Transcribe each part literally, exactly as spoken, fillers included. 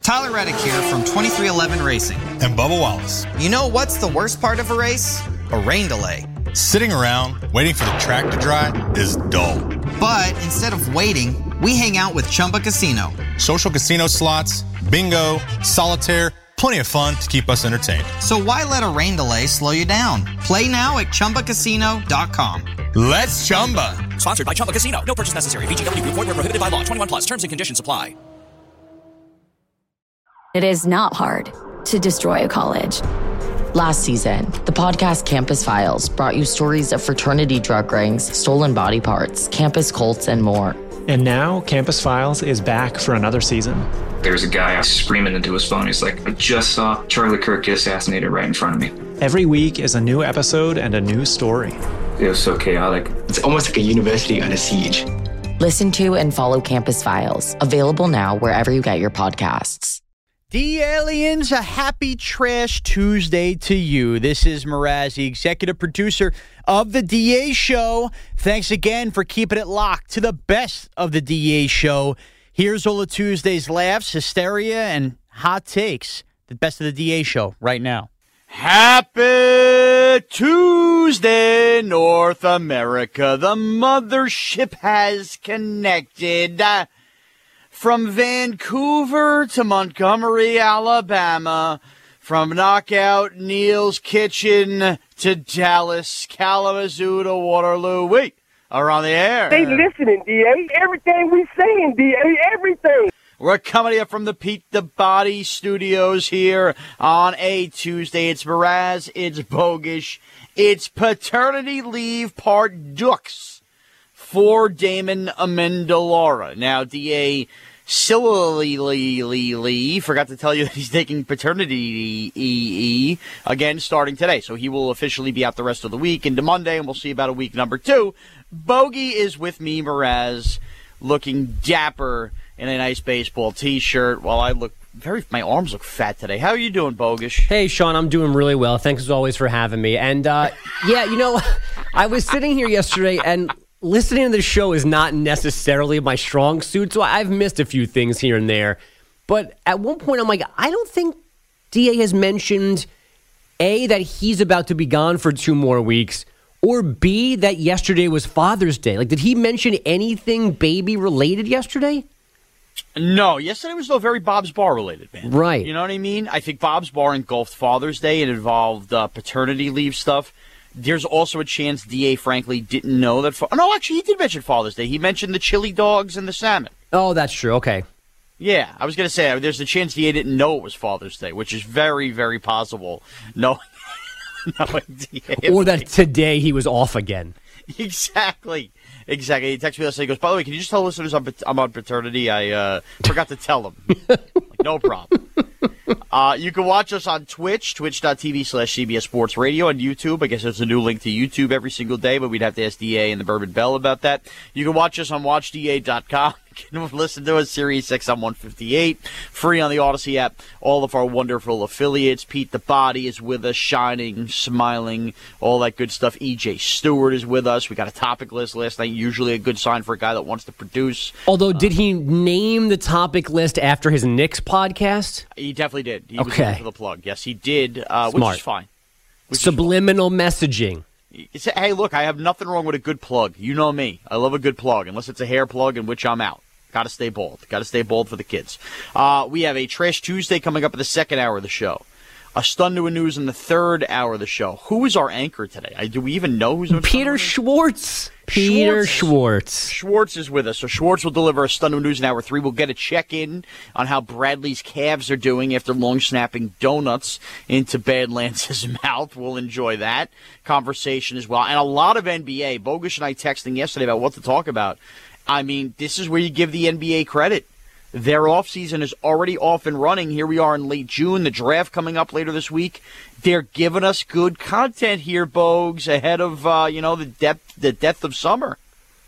Tyler Reddick here from twenty-three eleven Racing. And Bubba Wallace. You know what's the worst part of a race? A rain delay. Sitting around, waiting for the track to dry is dull. But instead of waiting, we hang out with Chumba Casino. Social casino slots, bingo, solitaire, plenty of fun to keep us entertained. So why let a rain delay slow you down? Play now at Chumba Casino dot com. Let's Chumba. Sponsored by Chumba Casino. No purchase necessary. V G W Group. Void where prohibited by law. twenty-one plus. Terms and conditions apply. It is not hard to destroy a college. Last season, the podcast Campus Files brought you stories of fraternity drug rings, stolen body parts, campus cults, and more. And now, Campus Files is back for another season. There's a guy screaming into his phone. He's like, I just saw Charlie Kirk get assassinated right in front of me. Every week is a new episode and a new story. It was so chaotic. It's almost like a university under siege. Listen to and follow Campus Files, available now wherever you get your podcasts. D-Aliens, a happy Trash Tuesday to you. This is Mraz, the executive producer of The D A Show. Thanks again for keeping it locked to the best of The D A Show. Here's all of Tuesday's laughs, hysteria, and hot takes. The best of The D A Show right now. Happy Tuesday, North America. The mothership has connected. Uh, From Vancouver to Montgomery, Alabama, from Knockout Neil's Kitchen to Dallas, Kalamazoo to Waterloo. Wait, are on the air. They listening, D A. Everything we saying, D A. Everything. We're coming to you from the Pete the Body Studios here on a Tuesday. It's Mraz, it's Bogish, it's paternity leave part dux for Damon Amendolara. Now, D A Silly forgot to tell you that he's taking paternity leave again starting today. So he will officially be out the rest of the week into Monday, and we'll see about a week number two. Bogey is with me, Mraz, looking dapper in a nice baseball T-shirt while I look very, my arms look fat today. How are you doing, Bogish? Hey, Sean, I'm doing really well. Thanks as always for having me. And, uh, yeah, you know, I was sitting here yesterday and listening to the show is not necessarily my strong suit, so I've missed a few things here and there. But at one point, I'm like, I don't think D A has mentioned, A, that he's about to be gone for two more weeks, or B, that yesterday was Father's Day. Like, did he mention anything baby-related yesterday? No, yesterday was, though, very Bob's Bar related, man. Right. You know what I mean? I think Bob's Bar engulfed Father's Day. It involved uh, paternity leave stuff. There's also a chance D A, frankly, didn't know that. Fa- no, actually, he did mention Father's Day. He mentioned the chili dogs and the salmon. Oh, that's true. Okay. Yeah, I was going to say, there's a chance D A didn't know it was Father's Day, which is very, very possible. No, no idea. Or that today he was off again. Exactly. Exactly. He texted me last night. He goes, by the way, can you just tell listeners I'm, I'm on paternity? I uh, forgot to tell them. Like, no problem. Uh, you can watch us on Twitch, twitch.tv slash CBS Sports Radio, and YouTube. I guess there's a new link to YouTube every single day, but we'd have to ask D A and the Bourbon Bell about that. You can watch us on watch D A dot com. You can listen to us, Sirius X M one fifty-eight, free on the Odyssey app. All of our wonderful affiliates. Pete the Body is with us, shining, smiling, all that good stuff. E J Stewart is with us. We got a topic list last night, usually a good sign for a guy that wants to produce. Although, uh, did he name the topic list after his Knicks podcast? He definitely did. He okay. was looking for the plug. Yes, he did, uh, which is fine. Which Subliminal is fine. Messaging. Hey, look, I have nothing wrong with a good plug. You know me. I love a good plug, unless it's a hair plug, in which I'm out. Got to stay bold. Got to stay bold for the kids. Uh, we have a Trash Tuesday coming up in the second hour of the show. A Stun to a News in the third hour of the show. Who is our anchor today? I, do we even know who's our Peter Schwartz. Peter Schwartz. Schwartz is with us. So Schwartz will deliver a Stun to a News in hour three. We'll get a check-in on how Bradley's calves are doing after long snapping donuts into Badlands' mouth. We'll enjoy that conversation as well. And a lot of N B A. Bogish and I texting yesterday about what to talk about. I mean, this is where you give the N B A credit. Their offseason is already off and running. Here we are in late June, the draft coming up later this week. They're giving us good content here, Bogues, ahead of, uh, you know, the depth, the death of summer.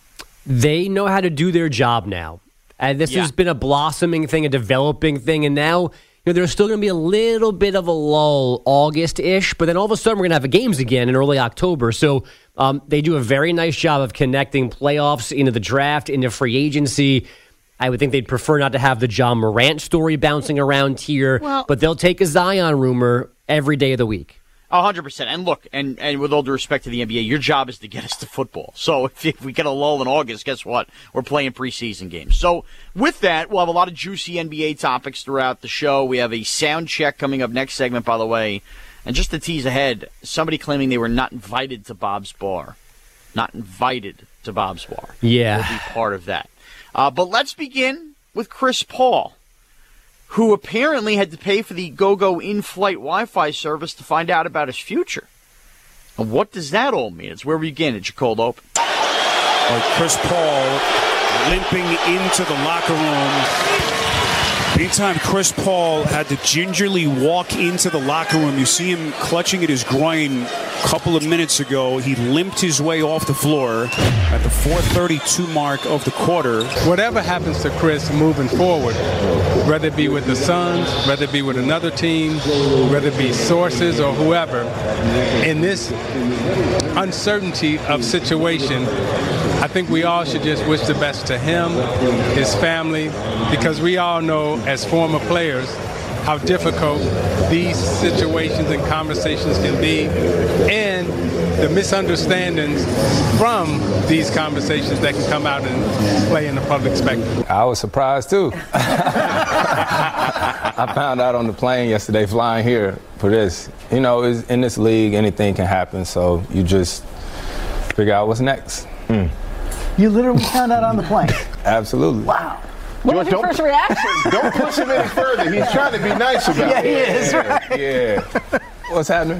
They know how to do their job now. And this yeah. has been a blossoming thing, a developing thing, and now you know, there's still going to be a little bit of a lull August-ish, but then all of a sudden we're going to have the games again in early October. So um, they do a very nice job of connecting playoffs into the draft, into free agency. I would think they'd prefer not to have the John Morant story bouncing around here, well, but they'll take a Zion rumor every day of the week. A hundred percent. And look, and, and with all due respect to the N B A, your job is to get us to football. So if, if we get a lull in August, guess what? We're playing preseason games. So with that, we'll have a lot of juicy N B A topics throughout the show. We have a sound check coming up next segment, by the way. And just to tease ahead, somebody claiming they were not invited to Bob's Bar. Not invited to Bob's Bar. Yeah. Will be part of that. Uh, but let's begin with Chris Paul, who apparently had to pay for the go-go in-flight Wi-Fi service to find out about his future. And what does that all mean? It's where we begin at your cold open. Uh, Chris Paul limping into the locker room. Anytime Chris Paul had to gingerly walk into the locker room, you see him clutching at his groin a couple of minutes ago. He limped his way off the floor at the four thirty-two mark of the quarter. Whatever happens to Chris moving forward, whether it be with the Suns, whether it be with another team, whether it be sources or whoever, in this uncertainty of situation, I think we all should just wish the best to him, his family, because we all know as former players how difficult these situations and conversations can be, and the misunderstandings from these conversations that can come out and play in the public spectrum. I was surprised too. I found out on the plane yesterday flying here for this. You know, in this league, anything can happen, so you just figure out what's next. Mm. You literally found out on the plane? Absolutely. Wow. What was your first reaction? Don't push him any further. He's trying to be nice about yeah, it. Yeah, he is, right? Yeah. What's happening?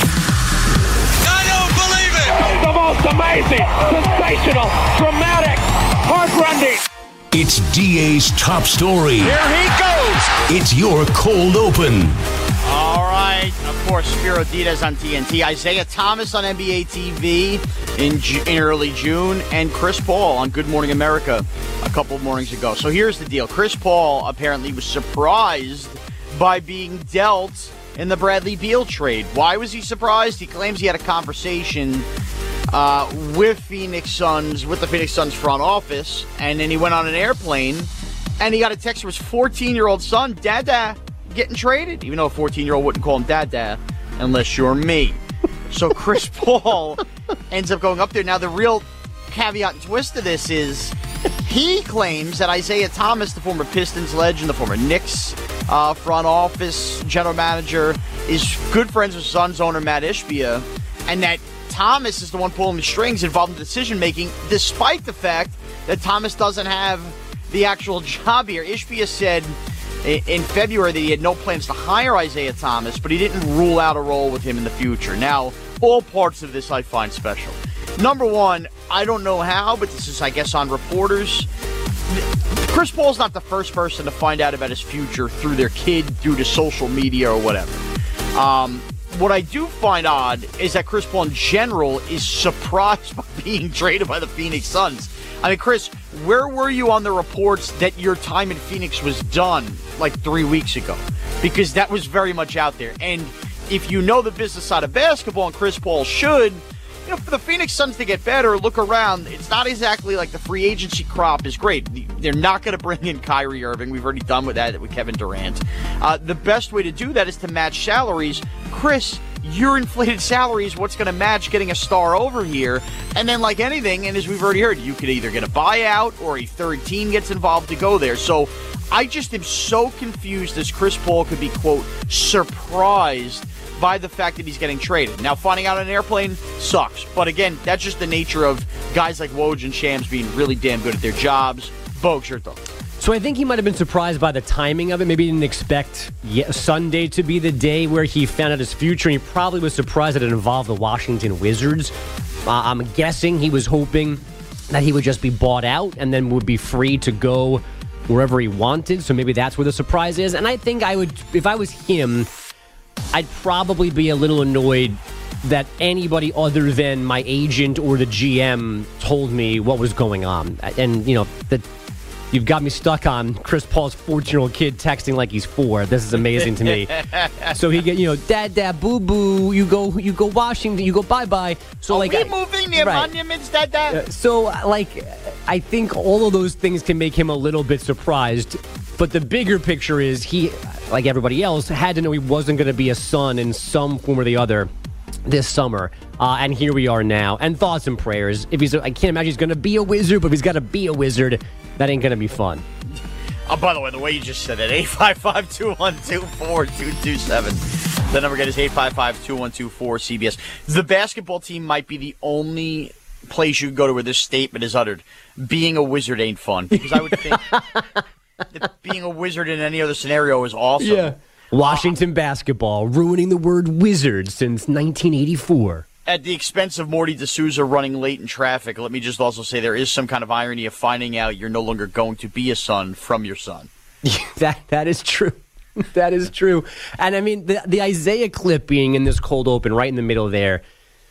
I don't believe it! The most amazing, sensational, dramatic, heart-rending. It's D A's top story. Here he goes! It's your cold open. All right. Of course, Spiro Diaz on T N T, Isaiah Thomas on N B A T V in, Ju- in early June, and Chris Paul on Good Morning America a couple of mornings ago. So here's the deal. Chris Paul apparently was surprised by being dealt in the Bradley Beal trade. Why was he surprised? He claims he had a conversation uh, with Phoenix Suns, with the Phoenix Suns front office, and then he went on an airplane, and he got a text from his fourteen-year-old son, Dada, getting traded, even though a fourteen-year-old wouldn't call him Dada unless you're me. So Chris Paul ends up going up there. Now, the real caveat and twist to this is he claims that Isaiah Thomas, the former Pistons legend, the former Knicks uh, front office general manager, is good friends with Suns owner Matt Ishbia, and that Thomas is the one pulling the strings involved in decision-making, despite the fact that Thomas doesn't have the actual job here. Ishbia said in February that he had no plans to hire Isaiah Thomas, but he didn't rule out a role with him in the future. Now, all parts of this I find special. Number one, I don't know how, but this is, I guess, on reporters. Chris Paul's not the first person to find out about his future through their kid, due to social media or whatever. Um, what I do find odd is that Chris Paul in general is surprised by being traded by the Phoenix Suns. I mean, Chris, where were you on the reports that your time in Phoenix was done like three weeks ago? Because that was very much out there. And if you know the business side of basketball, and Chris Paul should, you know, for the Phoenix Suns to get better, look around. It's not exactly like the free agency crop is great. They're not going to bring in Kyrie Irving. We've already done with that with Kevin Durant. Uh, the best way to do that is to match salaries. Chris, your inflated salary is what's going to match getting a star over here. And then, like anything, and as we've already heard, you could either get a buyout or a third team gets involved to go there. So I just am so confused as Chris Paul could be, quote, surprised by the fact that he's getting traded. Now, finding out on an airplane sucks. But again, that's just the nature of guys like Woj and Shams being really damn good at their jobs. Bogues, your thoughts? So I think he might have been surprised by the timing of it. Maybe he didn't expect Sunday to be the day where he found out his future. And he probably was surprised that it involved the Washington Wizards. Uh, I'm guessing he was hoping that he would just be bought out and then would be free to go wherever he wanted. So maybe that's where the surprise is. And I think I would, if I was him, I'd probably be a little annoyed that anybody other than my agent or the G M told me what was going on. And, you know, the You've got me stuck on Chris Paul's fourteen-year-old kid texting like he's four. This is amazing to me. So he get, you know, dad, dad, boo, boo. You go, you go Washington. You go bye, bye. So Are like, we I, moving near right. monuments, dad, dad? Uh, so like, I think all of those things can make him a little bit surprised. But the bigger picture is he, like everybody else, had to know he wasn't going to be a Sun in some form or the other this summer, uh, and here we are now. And thoughts and prayers. If he's, I can't imagine he's going to be a Wizard, but if he's got to be a Wizard, that ain't going to be fun. Oh, by the way, the way you just said it, eight five five, two one two, four two two seven. The number again is eight five five, two one two, four C B S. The basketball team might be the only place you can go to where this statement is uttered. Being a Wizard ain't fun. Because I would think that being a Wizard in any other scenario is awesome. Yeah. Washington uh, basketball, ruining the word Wizard since nineteen eighty-four. At the expense of Morty D'Souza running late in traffic, let me just also say there is some kind of irony of finding out you're no longer going to be a son from your son. that That is true. That is true. And, I mean, the, the Isaiah clip being in this cold open right in the middle there,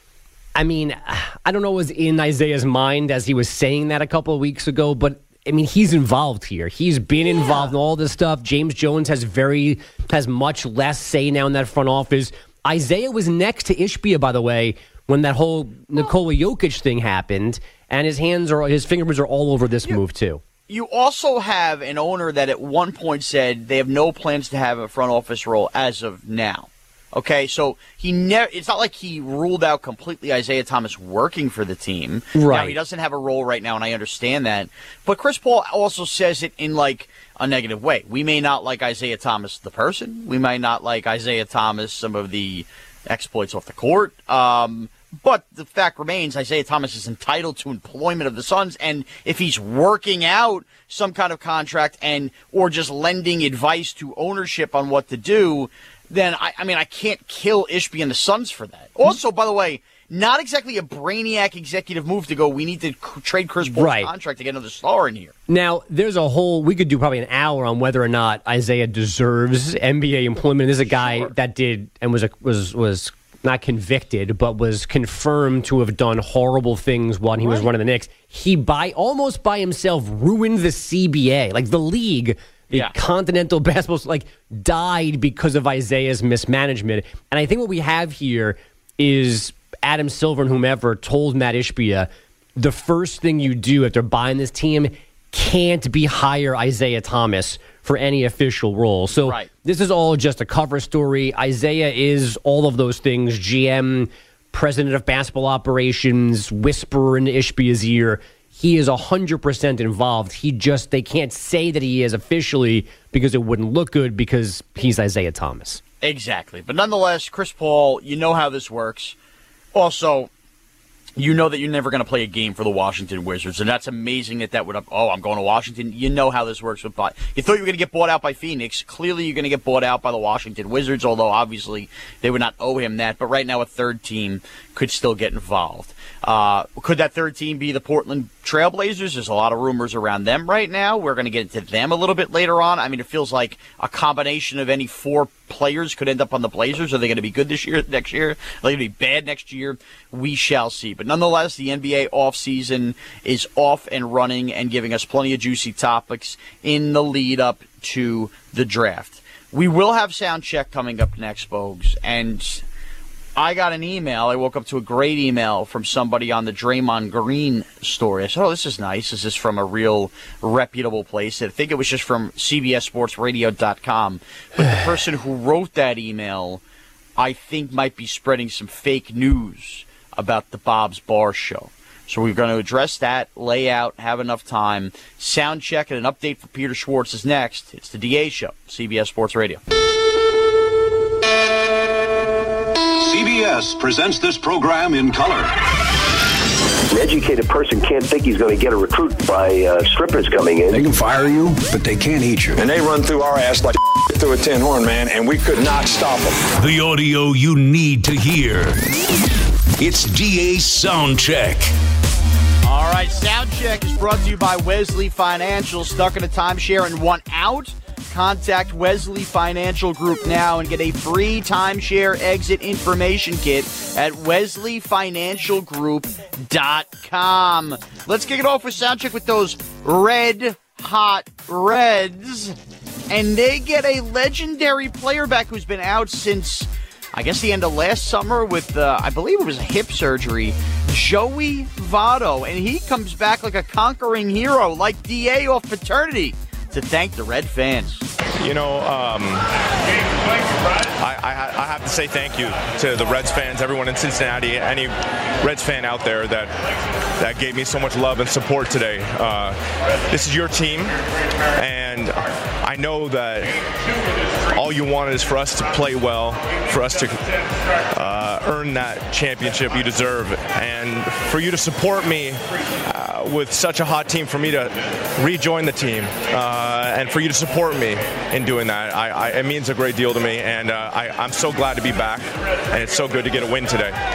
I mean, I don't know what was in Isaiah's mind as he was saying that a couple of weeks ago, but I mean, he's involved here. He's been yeah. involved in all this stuff. James Jones has very has much less say now in that front office. Isaiah was next to Ishbia, by the way, when that whole Nikola Jokic thing happened, and his hands are his fingerprints are all over this you, move too. You also have an owner that at one point said they have no plans to have a front office role as of now. Okay, so he never. It's not like he ruled out completely Isaiah Thomas working for the team. Right. Now, he doesn't have a role right now, and I understand that. But Chris Paul also says it in like a negative way. We may not like Isaiah Thomas the person. We might not like Isaiah Thomas some of the exploits off the court. Um, but the fact remains, Isaiah Thomas is entitled to employment of the Suns, and if he's working out some kind of contract and or just lending advice to ownership on what to do, then, I, I mean, I can't kill Ishbia and the Suns for that. Also, by the way, not exactly a brainiac executive move to go, we need to c- trade Chris Paul's right. contract to get another star in here. Now, there's a whole, we could do probably an hour on whether or not Isaiah deserves N B A employment. There's a guy sure. that did and was a, was was not convicted, but was confirmed to have done horrible things when he right. was running the Knicks. He, by almost by himself, ruined the C B A, like the league. The yeah. Continental Basketball like died because of Isaiah's mismanagement. And I think what we have here is Adam Silver and whomever told Matt Ishbia, the first thing you do after buying this team can't be hire Isaiah Thomas for any official role. So right. this is all just a cover story. Isaiah is all of those things, G M, president of basketball operations, whisperer in Ishbia's ear. He is one hundred percent involved. He just, they can't say that he is officially because it wouldn't look good because he's Isaiah Thomas. Exactly. But nonetheless, Chris Paul, you know how this works. Also, you know that you're never going to play a game for the Washington Wizards, and that's amazing that that would, oh, I'm going to Washington. You know how this works with, you thought you were going to get bought out by Phoenix. Clearly you're going to get bought out by the Washington Wizards, although obviously they would not owe him that. But right now a third team could still get involved. Uh, could that third team be the Portland Trailblazers? There's a lot of rumors around them right now. We're going to get into them a little bit later on. I mean, it feels like a combination of any four players could end up on the Blazers. Are they going to be good this year, next year? Are they going to be bad next year? We shall see. But nonetheless, the N B A offseason is off and running and giving us plenty of juicy topics in the lead up to the draft. We will have sound check coming up next, Bogues, and I got an email. I woke up to a great email from somebody on the Draymond Green story. I said, oh, this is nice. Is this from a real reputable place? I think it was just from C B S Sports Radio dot com. But the person who wrote that email, I think, might be spreading some fake news about the Bob's Bar Show. So we're going to address that, lay out, have enough time. Sound check and an update for Peter Schwartz is next. It's the D A Show, C B S Sports Radio. C B S presents this program in color. An educated person can't think he's going to get a recruit by uh, strippers coming in. They can fire you, but they can't eat you. And they run through our ass like through a tin horn, man, and we could not stop them. The audio you need to hear. It's D A's Sound Check. All right, Sound Check is brought to you by Wesley Financial. Stuck in a timeshare and want out? Contact Wesley Financial Group now and get a free timeshare exit information kit at wesley financial group dot com. Let's kick it off with Soundcheck with those red hot Reds, and they get a legendary player back who's been out since, I guess, the end of last summer with, uh, I believe it was a hip surgery, Joey Votto, and he comes back like a conquering hero, like D A off paternity, to thank the Red fans. You know, um, I, I, I have to say thank you to the Reds fans, everyone in Cincinnati, any Reds fan out there that that gave me so much love and support today. Uh, this is your team, and I know that all you wanted is for us to play well, for us to uh, earn that championship you deserve, and for you to support me uh, with such a hot team, for me to rejoin the team, uh, and for you to support me in doing that. I, I, it means a great deal to me, and uh, I, I'm so glad to be back, and it's so good to get a win today.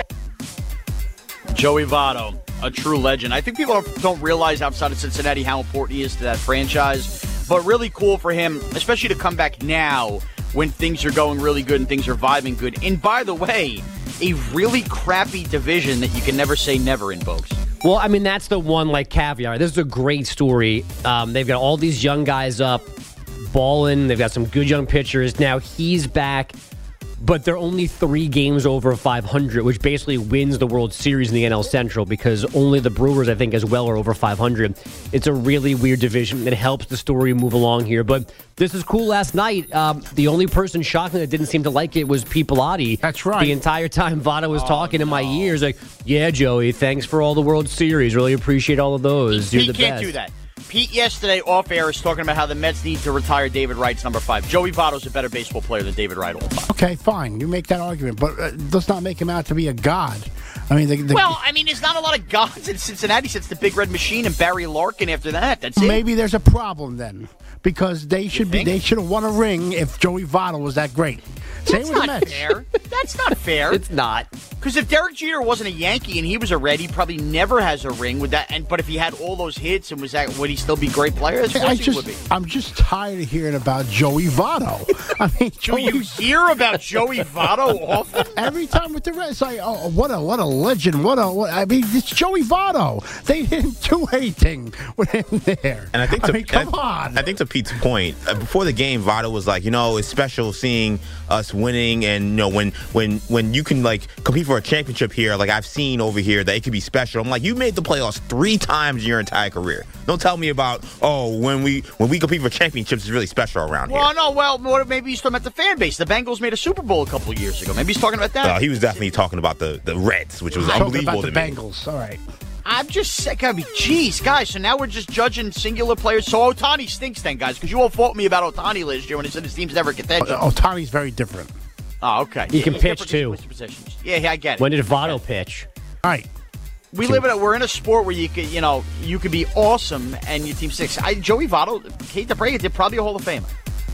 Joey Votto, a true legend. I think people don't realize outside of Cincinnati how important he is to that franchise, but really cool for him, especially to come back now when things are going really good and things are vibing good. And by the way, a really crappy division that you can never say never in, folks. Well, I mean, that's the one, like, caveat. This is a great story. Um, they've got all these young guys up, balling. They've got some good young pitchers. Now he's back, but they're only three games over five hundred, which basically wins the World Series in the N L Central because only the Brewers, I think, as well are over five hundred. It's a really weird division. It helps the story move along here, but this is cool. Last night, um, the only person shockingly that didn't seem to like it was Pete Pilati. That's right. The entire time Votto was oh, talking no. in my ears, like, yeah, Joey, thanks for all the World Series. Really appreciate all of those. You're Pete the can't best. do that. Pete yesterday off air is talking about how the Mets need to retire David Wright's number five. Joey Votto's a better baseball player than David Wright all time. Okay, fine. You make that argument, but uh, let's not make him out to be a god. I mean, the, the, well, I mean, there's not a lot of gods in Cincinnati since the Big Red Machine and Barry Larkin after that. That's it. Maybe there's a problem then, because they should be think? they should have won a ring if Joey Votto was that great. Same That's with the not Mets. fair. That's not fair. It's not. Because if Derek Jeter wasn't a Yankee and he was a Red, he probably never has a ring with that. And but if he had all those hits and was that, would he still be a great player? Of course I he just, would be. I'm just tired of hearing about Joey Votto. I mean, Do Joey, you hear about Joey Votto often? every time with the Reds, it's like, oh, what a what a legend! What a what, I mean, it's Joey Votto. They didn't do anything with him there. And I think, to, I mean, come and on. I think to Pete's point, uh, before the game, Votto was like, you know, it's special seeing us winning, and you know, when when when you can like compete for a championship here, like I've seen over here, that it could be special. I'm like, you made the playoffs three times in your entire career. Don't tell me about oh, when we when we compete for championships, it's really special around Well, here. no, well, what- maybe he's talking about the fan base. The Bengals made a Super Bowl a couple of years ago. Maybe he's talking about that. Uh, he was definitely talking about the, the Reds, which was Talking unbelievable about to the me. Bengals. All right. I'm just sick. I mean, geez, guys. So now we're just judging singular players. So Ohtani stinks then, guys, because you all fought me about Ohtani last year when he said his team's never contention. Oh, Ohtani's very different. Oh, okay. He can Yeah, pitch, different too. positions. Yeah, yeah, I get it. When did Votto pitch? All right. We live in a, we're in a sport where you could, you know, you could be awesome and your team six. I, Joey Votto, hate to break it, they're probably a Hall of Famer.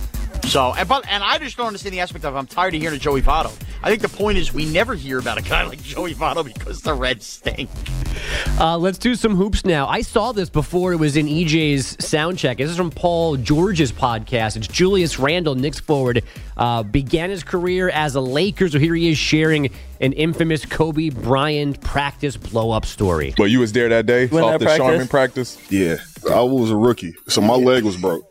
So, and, but, and I just don't understand the aspect of I'm tired of hearing of Joey Votto. I think the point is we never hear about a guy like Joey Votto because the Reds stink. Uh, let's do some hoops now. I saw this before it was in E J's sound check. This is from Paul George's podcast. It's Julius Randle, Knicks forward, uh, began his career as a Laker, so here he is sharing an infamous Kobe Bryant practice blow-up story. But you was there that day, When off that the practice? Charmin practice? Yeah, I was a rookie, so my leg was broke.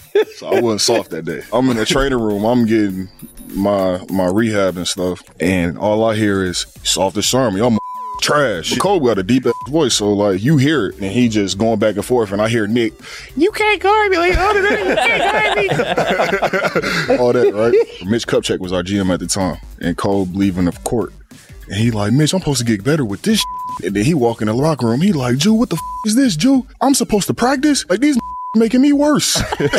So I wasn't soft that day. I'm in the training room. I'm getting my my rehab and stuff, and all I hear is soft as Charmin. I'm trash. Kobe got a deep ass voice, so like you hear it, and he just going back and forth, and I hear Nick, you can't guard me like other than you can't guard me. All that, right? Mitch Kupchak was our G M at the time, and Kobe leaving the court, and he like, Mitch, I'm supposed to get better with this. And then he walk in the locker room. He like, Jew, what the f- is this, Jew? I'm supposed to practice like these. Making me worse. And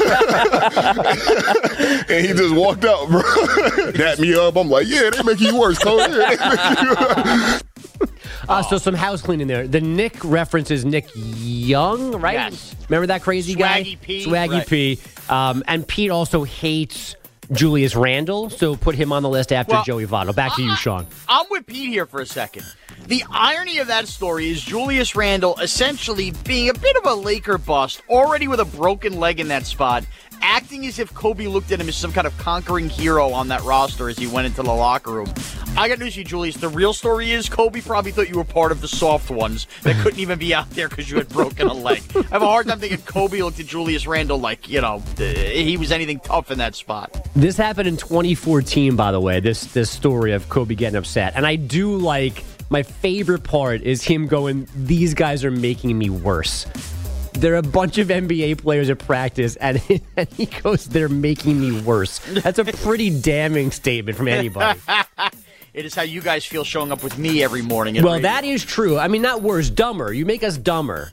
he just walked out, bro. Dapped me up. I'm like, yeah, they make you worse, Cole. Yeah, they make you Uh, so some house cleaning there. The Nick reference is Nick Young, right? Yes. Remember that crazy guy? Swaggy P. Swaggy Right. P. Um, and Pete also hates Julius Randle, so put him on the list after Well, Joey Votto. Back to you, Sean. I'm with Pete here for a second. The irony of that story is Julius Randle essentially being a bit of a Laker bust, already with a broken leg in that spot, acting as if Kobe looked at him as some kind of conquering hero on that roster as he went into the locker room. I got news for you, Julius. The real story is Kobe probably thought you were part of the soft ones that couldn't even be out there because you had broken a leg. I have a hard time thinking Kobe looked at Julius Randle like, you know, he was anything tough in that spot. This happened in twenty fourteen, by the way, this this story of Kobe getting upset. And I do like, my favorite part is him going, these guys are making me worse. There are a bunch of N B A players at practice, and, and he goes, they're making me worse. That's a pretty damning statement from anybody. It is how you guys feel showing up with me every morning. At Well, radio. that is true. I mean, not worse, dumber. You make us dumber.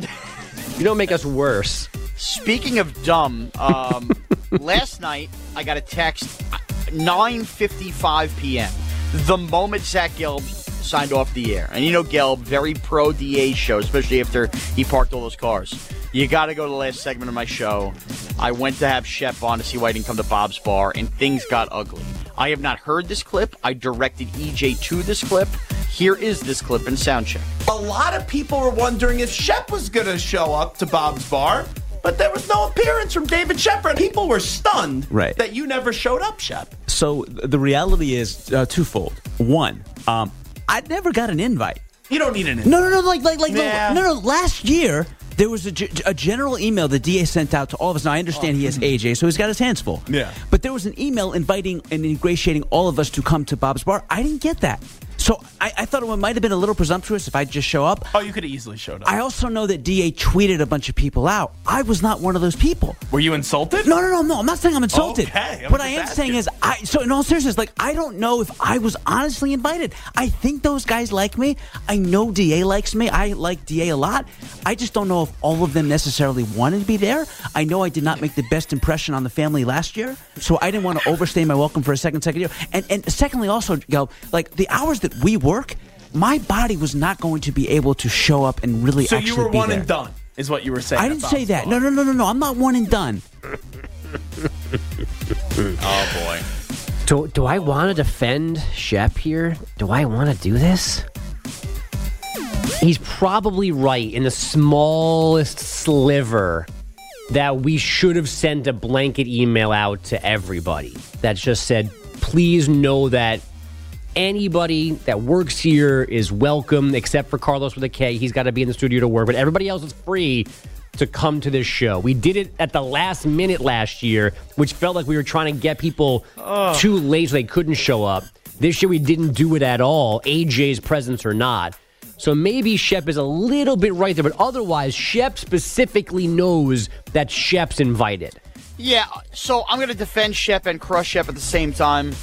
You don't make us worse. Speaking of dumb, um, last night I got a text, nine fifty-five p.m., the moment Zach Gelb signed off the air. And you know Gelb, very pro-D A show, especially after he parked all those cars. You got to go to the last segment of my show. I went to have Shep on to see why I didn't come to Bob's Bar, and things got ugly. I have not heard this clip. I directed E J to this clip. Here is this clip in Soundcheck. A lot of people were wondering if Shep was going to show up to Bob's Bar, but there was no appearance from David Shepard. People were stunned Right. that you never showed up, Shep. So the reality is uh, twofold. One, um, I never got an invite. You don't need an invite. No, no, no, like, like, like, Nah. no, no. Last year, there was a, ge- a general email the D A sent out to all of us. Now, I understand he has A J, so he's got his hands full. Yeah. But there was an email inviting and ingratiating all of us to come to Bob's Bar. I didn't get that. So I, I thought it might have been a little presumptuous if I just show up. Oh, you could have easily showed up. I also know that D A tweeted a bunch of people out. I was not one of those people. Were you insulted? No, no, no, no. I'm not saying I'm insulted. Okay, I'm what I just am asking. saying is, I. So in all seriousness, like I don't know if I was honestly invited. I think those guys like me. I know D A likes me. I like D A a lot. I just don't know if all of them necessarily wanted to be there. I know I did not make the best impression on the family last year, so I didn't want to overstay my welcome for a second, second year. And and secondly, also, you know, like the hours that we work. My body was not going to be able to show up and really so actually you were be one there. and done, is what you were saying. I at didn't Bob's say that. Bar. No, no, no, no, no. I'm not one and done. Oh, boy. Do, do I want to defend Shep here? Do I want to do this? He's probably right in the smallest sliver that we should have sent a blanket email out to everybody that just said, please know that anybody that works here is welcome, except for Carlos with a K. He's got to be in the studio to work, but everybody else is free to come to this show. We did it at the last minute last year, which felt like we were trying to get people Oh. too late so they couldn't show up. This year we didn't do it at all, A J's presence or not. So maybe Shep is a little bit right there, but otherwise, Shep specifically knows that Shep's invited. Yeah, so I'm going to defend Shep and crush Shep at the same time.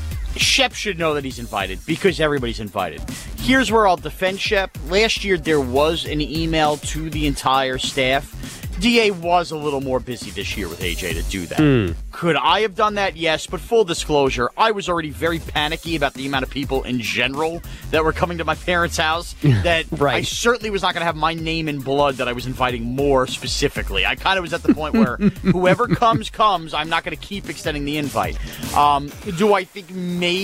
Shep should know that he's invited because everybody's invited. Here's where I'll defend Shep. Last year, there was an email to the entire staff. D A was a little more busy this year with A J to do that. Mm. Could I have done that? Yes, but full disclosure, I was already very panicky about the amount of people in general that were coming to my parents' house that Right. I certainly was not going to have my name in blood that I was inviting more specifically. I kind of was at the point where whoever comes, comes. I'm not going to keep extending the invite. Um, do I think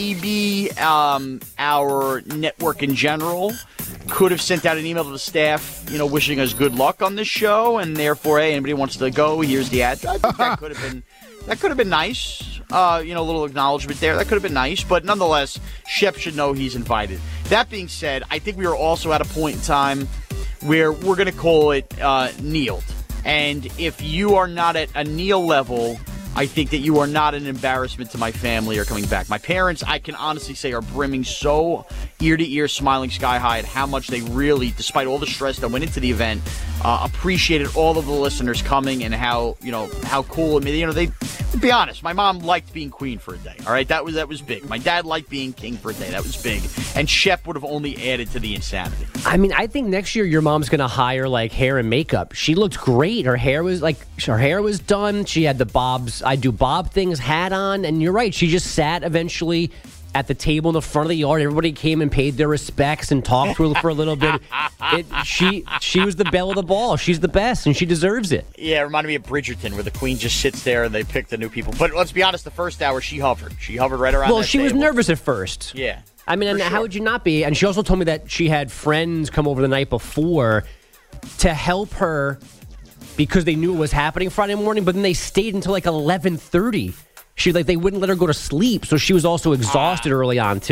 maybe um, our network in general could have sent out an email to the staff, you know, wishing us good luck on this show, and therefore, hey, anybody wants to go, here's the address. I think that could have been that could have been nice. Uh, you know, a little acknowledgement there. That could have been nice, but nonetheless, Shep should know he's invited. That being said, I think we are also at a point in time where we're going to call it uh, kneeled. And if you are not at a kneel level, I think that you are not an embarrassment to my family or coming back. My parents, I can honestly say, are brimming so ear to ear, smiling sky high at how much they really, despite all the stress that went into the event, uh, appreciated all of the listeners coming and how, you know, how cool. I mean, you know, they, to be honest, my mom liked being queen for a day. All right, that was that was big. My dad liked being king for a day. That was big. And Shep would have only added to the insanity. I mean, I think next year your mom's going to hire like hair and makeup. She looked great. Her hair was like, her hair was done. She had the Bob's, I do Bob things hat on. And you're right. She just sat eventually at the table in the front of the yard. Everybody came and paid their respects and talked to her for a little bit. It, she she was the belle of the ball. She's the best, and she deserves it. Yeah, it reminded me of Bridgerton, where the queen just sits there and they pick the new people. But let's be honest, the first hour, she hovered. She hovered right around Well, that she was table. nervous at first. Yeah. I mean, and For how sure. would you not be? And she also told me that she had friends come over the night before to help her because they knew it was happening Friday morning, but then they stayed until like eleven thirty. She like they wouldn't let her go to sleep, so she was also exhausted early on too.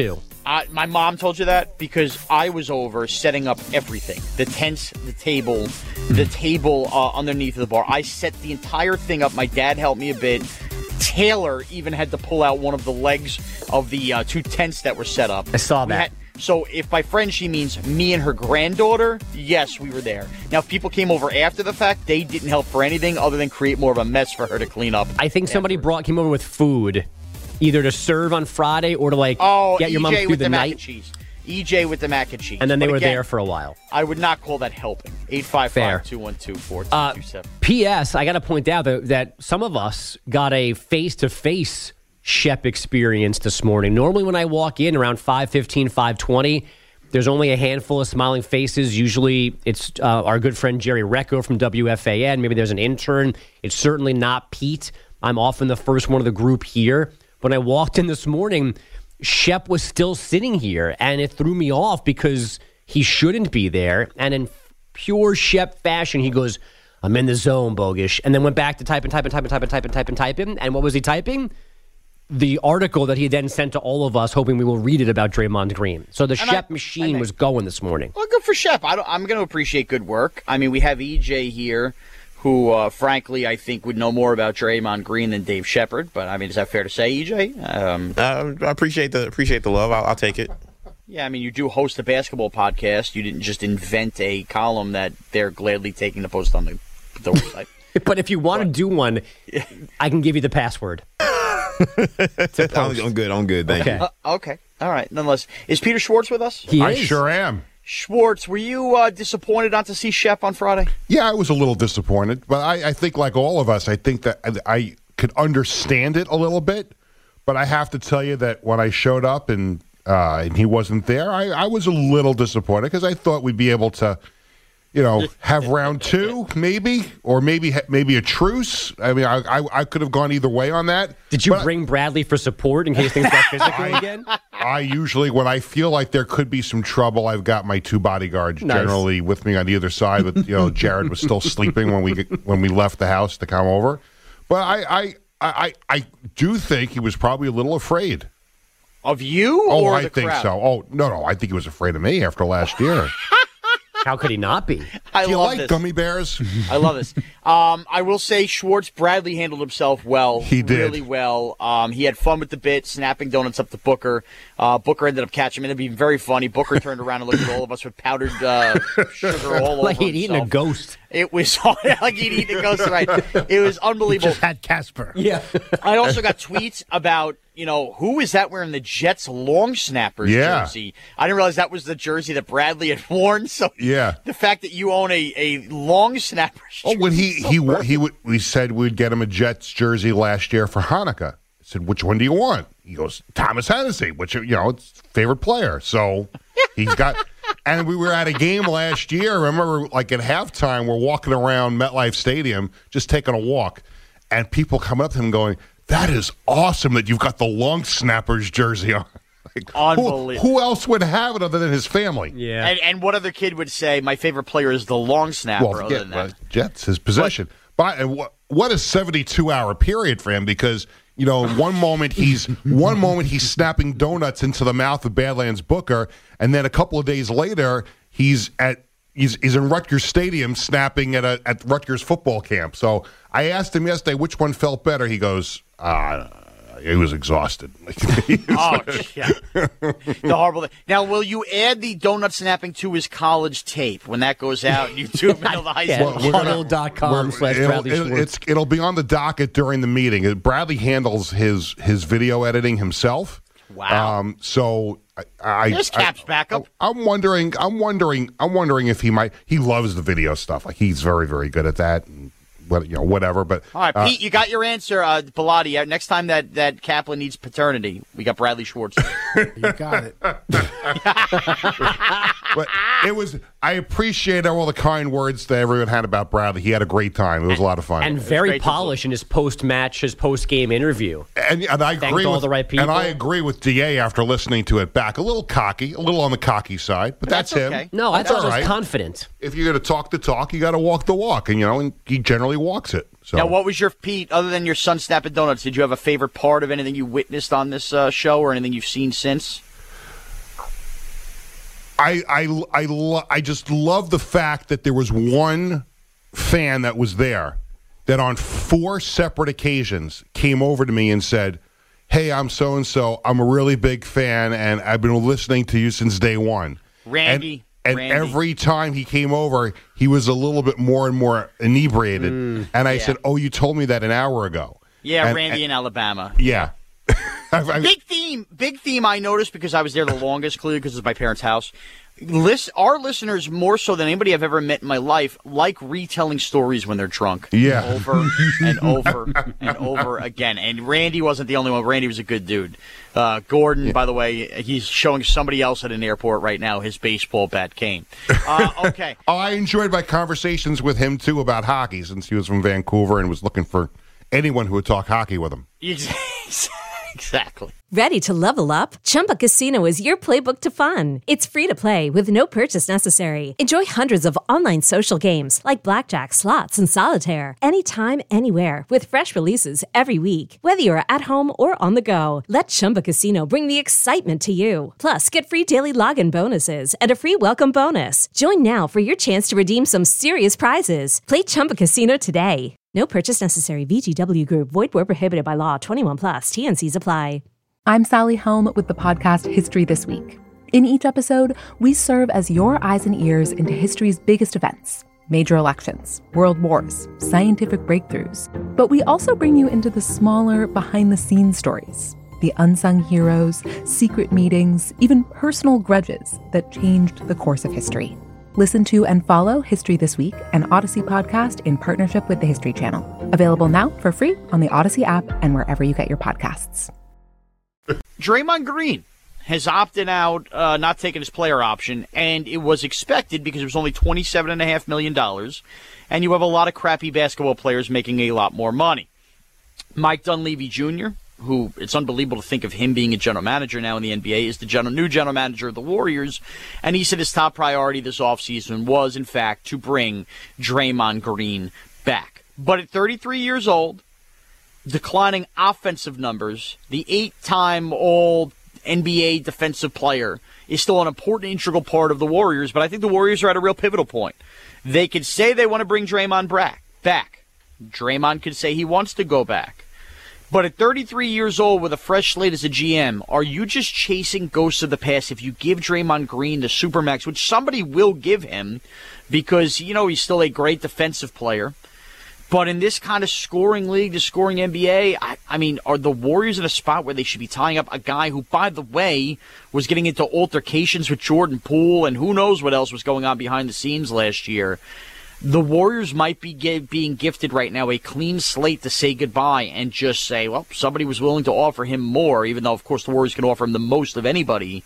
Uh, my mom told you that because I was over setting up everything. The tents, the table, the table uh, underneath the bar. I set the entire thing up. My dad helped me a bit. Taylor even had to pull out one of the legs of the uh, two tents that were set up. I saw We that. had- so if by friend she means me and her granddaughter, yes, we were there. Now, if people came over after the fact, they didn't help for anything other than create more of a mess for her to clean up. I think somebody brought came over with food, either to serve on Friday or to like Oh, get your E mom J through with the, the mac night. and cheese. E J with the mac and cheese. And then they But were again, there for a while. I would not call that helping. eight five five, two one two, four two two seven. P S. I got to point out that, that some of us got a face-to-face Shep experience this morning. Normally when I walk in around five fifteen, five twenty, there's only a handful of smiling faces. Usually it's uh, our good friend Jerry Recco from W F A N. Maybe there's an intern. It's certainly not Pete. I'm often the first one of the group here. When I walked in this morning, Shep was still sitting here, and it threw me off because he shouldn't be there. And in pure Shep fashion, he goes, I'm in the zone, Bogish. And then went back to type and type and type and type and type and type and type in. And what was he typing? The article that he then sent to all of us, hoping we will read it about Draymond Green. So the And Shep I- machine was going this morning. Well, good for Shep. I don't, I'm going to appreciate good work. I mean, we have E J here, who, uh, frankly, I think would know more about Draymond Green than Dave Shepard. But, I mean, is that fair to say, E J? Um, uh, I appreciate the appreciate the love. I'll, I'll take it. Yeah, I mean, you do host a basketball podcast. You didn't just invent a column that they're gladly taking to post on the, the website. But if you want to do one, I can give you the password. I'm, I'm good. I'm good. Thank Okay. you. Uh, okay. All right. Nonetheless, is Peter Schwartz with us? He I is. sure am. Schwartz, were you uh, disappointed not to see Shep on Friday? Yeah, I was a little disappointed, but I, I think, like all of us, I think that I, I could understand it a little bit. But I have to tell you that when I showed up and uh, and he wasn't there, I, I was a little disappointed because I thought we'd be able to, you know, have round two, maybe, or maybe maybe a truce. I mean, I I, I could have gone either way on that. Did you But bring Bradley for support in case things got physical again? I usually, when I feel like there could be some trouble, I've got my two bodyguards Nice. generally with me on either side. But you know, Jared was still sleeping when we when we left the house to come over. But I I I, I do think he was probably a little afraid. Of you? Oh, or I the think crowd? so. Oh no, no, I think he was afraid of me after last year. How could he not be? I Do you love like this. gummy bears? I love this. Um, I will say Schwartz Bradley handled himself well. He did. Really well. Um, he had fun with the bit, snapping donuts up to Booker. Uh, Booker ended up catching him. It ended up being very funny. Booker turned around and looked at all of us with powdered uh, sugar all Like over he'd eaten a himself. ghost. It was like he'd eaten a ghost, right? It was unbelievable. Just had Casper. Yeah. I also got tweets about, you know, who is that wearing the Jets long snappers Yeah. jersey? I didn't realize that was the jersey that Bradley had worn. So Yeah. the fact that you own a, a long snapper Oh, when he he he would we said we'd get him a Jets jersey last year for Hanukkah. I said, which one do you want? He goes, Thomas Hennessy, which you know, it's favorite player. So he's got. And we were at a game last year. I remember, like at halftime, we're walking around MetLife Stadium, just taking a walk, and people coming up to him going, "That is awesome that you've got the long snappers jersey on." Like, who, Unbelievable. who else would have it other than his family? Yeah. And, and what other kid would say, my favorite player is the long snapper, Well, other yeah, than that? well, Jets, his position. But, and what, what a seventy-two hour period for him because, you know, one moment he's one moment he's snapping donuts into the mouth of Badlands Booker, and then a couple of days later he's at he's, he's in Rutgers Stadium snapping at a at Rutgers football camp. So I asked him yesterday which one felt better. He goes, ah, he was exhausted. Oh, yeah. The horrible thing. Now, will you add the donut snapping to his college tape when that goes out? YouTube middle of the high Yeah, school. Well, we're gonna- huddle dot com slash It'll, Bradley it'll, Schwartz. it's, it'll be on the docket during the meeting. Uh, Bradley handles his his video editing himself. Wow. Um, so I, I There's Cap's I, backup. I'm wondering. I'm wondering. I'm wondering if he might. He loves the video stuff. Like he's very very good at that. And what you know, whatever. But All right, uh, Pete, you got your answer, uh, Bilotti. Uh, Next time that, that Kaplan needs paternity, we got Bradley Schwartz. You got it. but it was. I appreciate all the kind words that everyone had about Bradley. He had a great time. It was a lot of fun. And very great to polished in his post-match, his post-game interview. And, and I Thanked agree all with the right people. And I agree with D A after listening to it back. A little cocky, a little on the cocky side, but that's, That's him. okay. No, I That's thought he all was right. confident. If you're going to talk the talk, you got to walk the walk, and you know, and he generally walks it. So Now, what was your, Pete, other than your son snapping donuts, did you have a favorite part of anything you witnessed on this uh, show or anything you've seen since? I I I, lo- I just love the fact that there was one fan that was there that on four separate occasions came over to me and said, "Hey, I'm so and so. I'm a really big fan, and I've been listening to you since day one." Randy. And, and Randy. every time he came over, he was a little bit more and more inebriated. Mm, and I yeah. said, "Oh, you told me that an hour ago." Yeah, And- Randy and- in Alabama. Yeah. I've- I've- Big theme, big theme I noticed because I was there the longest, clearly because it's my parents' house. List, our listeners, more so than anybody I've ever met in my life, like retelling stories when they're drunk. Yeah. Over and over and over again. And Randy wasn't the only one. Randy was a good dude. Uh, Gordon, by the way, he's showing somebody else at an airport right now his baseball bat cane. Uh, okay. Oh, I enjoyed my conversations with him, too, about hockey, since he was from Vancouver and was looking for anyone who would talk hockey with him. Exactly. Ready to level up? Chumba Casino is your playbook to fun. It's free to play with no purchase necessary. Enjoy hundreds of online social games like blackjack, slots, and solitaire anytime, anywhere with fresh releases every week. Whether you're at home or on the go, let Chumba Casino bring the excitement to you. Plus, get free daily login bonuses and a free welcome bonus. Join now for your chance to redeem some serious prizes. Play Chumba Casino today. No purchase necessary. V G W Group. Void where prohibited by law. twenty-one plus. T N Cs apply. I'm Sally Helm with the podcast History This Week. In each episode, we serve as your eyes and ears into history's biggest events, major elections, world wars, scientific breakthroughs. But we also bring you into the smaller, behind-the-scenes stories, the unsung heroes, secret meetings, even personal grudges that changed the course of history. Listen to and follow History This Week, an Odyssey podcast in partnership with the History Channel. Available now for free on the Odyssey app and wherever you get your podcasts. Draymond Green has opted out, uh, not taking his player option, and it was expected because it was only twenty-seven point five million dollars, and you have a lot of crappy basketball players making a lot more money. Mike Dunleavy Junior, who it's unbelievable to think of him being a general manager now in the N B A, is the general, new general manager of the Warriors, and he said his top priority this offseason was, in fact, to bring Draymond Green back. But at thirty-three years old, declining offensive numbers, the eight-time all N B A defensive player is still an important, integral part of the Warriors, but I think the Warriors are at a real pivotal point. They could say they want to bring Draymond back. Draymond could say he wants to go back. But at thirty-three years old with a fresh slate as a G M, are you just chasing ghosts of the past if you give Draymond Green the Supermax, which somebody will give him because, you know, he's still a great defensive player. But in this kind of scoring league, the scoring N B A, I, I mean, are the Warriors in a spot where they should be tying up a guy who, by the way, was getting into altercations with Jordan Poole and who knows what else was going on behind the scenes last year? The Warriors might be give, being gifted right now a clean slate to say goodbye and just say, well, somebody was willing to offer him more, even though, of course, the Warriors can offer him the most of anybody.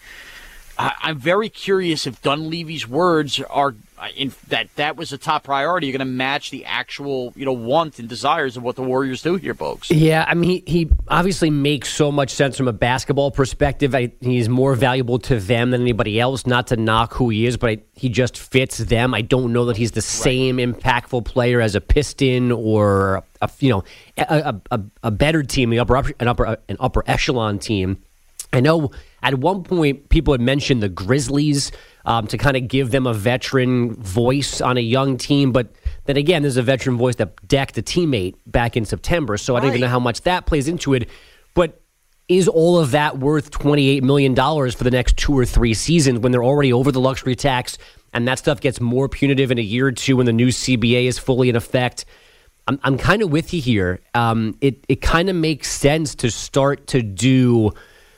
I, I'm very curious if Dunleavy's words are in, that that was a top priority. You're going to match the actual, you know, want and desires of what the Warriors do here, folks. Yeah, I mean, he, he obviously makes so much sense from a basketball perspective. I, he's more valuable to them than anybody else, not to knock who he is, but I, he just fits them. I don't know that he's the right. same impactful player as a Piston or, a, you know, a, a, a better team, the upper, an upper an upper echelon team. I know at one point people had mentioned the Grizzlies um, to kind of give them a veteran voice on a young team, but then again, there's a veteran voice that decked a teammate back in September, so I don't even know how much that plays into it. But is all of that worth twenty-eight million dollars for the next two or three seasons when they're already over the luxury tax and that stuff gets more punitive in a year or two when the new C B A is fully in effect? I'm, I'm kind of with you here. Um, it it kind of makes sense to start to do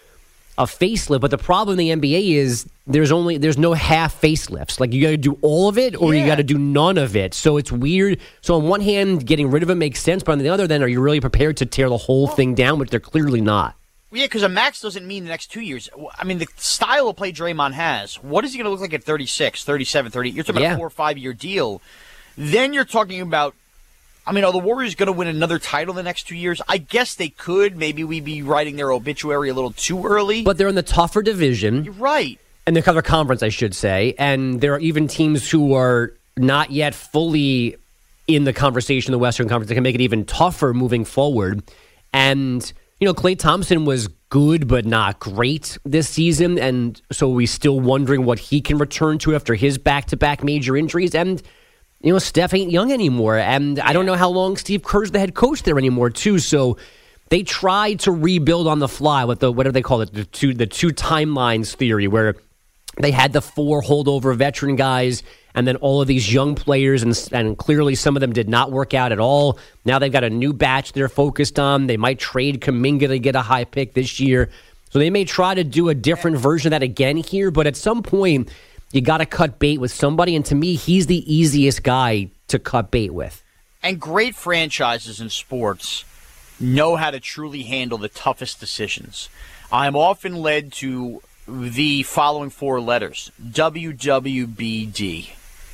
a facelift, but the problem in the N B A is there's only there's no half facelifts. Like, you got to do all of it or yeah. you got to do none of it. So it's weird. So on one hand, getting rid of it makes sense, but on the other, then are you really prepared to tear the whole well, thing down? Which they're clearly not. Yeah, because a max doesn't mean the next two years. I mean, the style of play Draymond has, what is he going to look like at thirty-six, thirty-seven, thirty? You're talking about yeah. a four or five year deal. Then you're talking about, I mean, are the Warriors going to win another title in the next two years? I guess they could. Maybe we'd be writing their obituary a little too early. But they're in the tougher division. You're right. And the other conference, I should say. And there are even teams who are not yet fully in the conversation, the Western Conference, that can make it even tougher moving forward. And, you know, Klay Thompson was good but not great this season, and so we're still wondering what he can return to after his back-to-back major injuries. And, you know, Steph ain't young anymore, and I don't know how long Steve Kerr's the head coach there anymore, too. So they tried to rebuild on the fly with the, what do they call it, the two, the two timelines theory, where they had the four holdover veteran guys and then all of these young players, and, and clearly some of them did not work out at all. Now they've got a new batch they're focused on. They might trade Kuminga to get a high pick this year. So they may try to do a different version of that again here, but at some point, you got to cut bait with somebody, and to me, he's the easiest guy to cut bait with. And great franchises in sports know how to truly handle the toughest decisions. I'm often led to the following four letters, W W B D.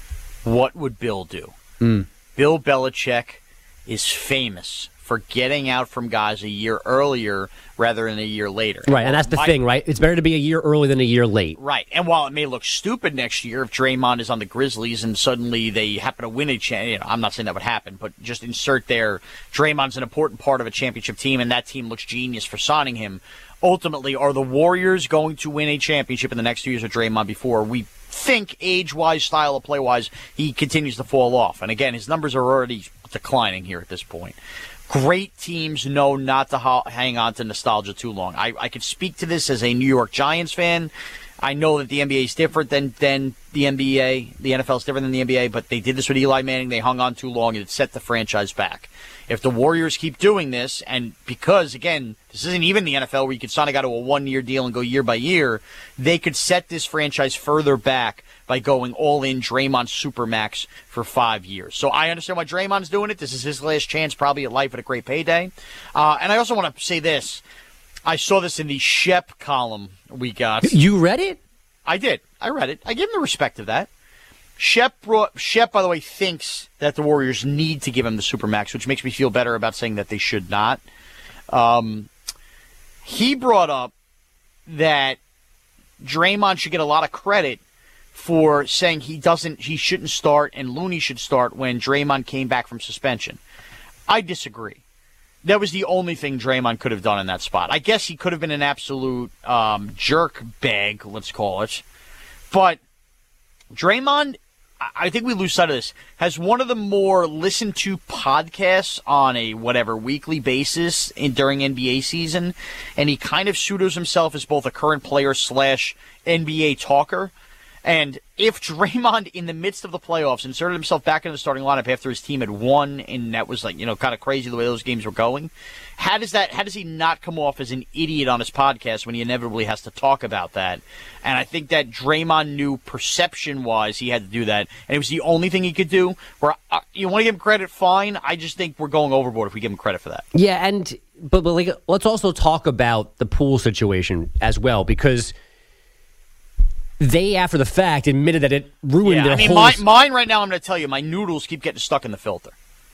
What would Bill do? Mm. Bill Belichick is famous for getting out from guys a year earlier rather than a year later. Right, and that's the My, thing, right? It's better to be a year early than a year late. Right, and while it may look stupid next year if Draymond is on the Grizzlies and suddenly they happen to win a championship, you know, I'm not saying that would happen, but just insert there, Draymond's an important part of a championship team and that team looks genius for signing him. Ultimately, are the Warriors going to win a championship in the next two years with Draymond before we think age-wise, style of play-wise, he continues to fall off? And again, his numbers are already declining here at this point. Great teams know not to ha- hang on to nostalgia too long. I, I could speak to this as a New York Giants fan. I know that the N B A is different than, than the N B A. The N F L is different than the N B A, but they did this with Eli Manning. They hung on too long, and it set the franchise back. If the Warriors keep doing this, and because, again, this isn't even the N F L where you could sign a guy to a one-year deal and go year by year, they could set this franchise further back by going all-in Draymond Supermax for five years. So I understand why Draymond's doing it. This is his last chance probably at life at a great payday. Uh, and I also want to say this. I saw this in the Shep column we got. You read it? I did. I read it. I give him the respect of that. Shep, brought, Shep, by the way, thinks that the Warriors need to give him the Supermax, which makes me feel better about saying that they should not. Um, he brought up that Draymond should get a lot of credit for saying he doesn't, he shouldn't start and Looney should start when Draymond came back from suspension. I disagree. That was the only thing Draymond could have done in that spot. I guess he could have been an absolute um, jerk bag, let's call it. But Draymond, I think we lose sight of this, has one of the more listened to podcasts on a whatever weekly basis in, during N B A season, and he kind of pseudos himself as both a current player slash N B A talker. And if Draymond, in the midst of the playoffs, inserted himself back into the starting lineup after his team had won, and that was like, you know, kind of crazy the way those games were going, how does that? How does he not come off as an idiot on his podcast when he inevitably has to talk about that? And I think that Draymond knew perception-wise he had to do that, and it was the only thing he could do. Where uh, you want to give him credit, fine. I just think we're going overboard if we give him credit for that. Yeah, and but, but like, let's also talk about the Poole situation as well, because they, after the fact, admitted that it ruined yeah, their I mean, whole... mine, mine right now, I'm going to tell you, my noodles keep getting stuck in the filter.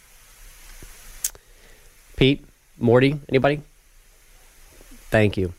Pete, Morty, anybody? Thank you.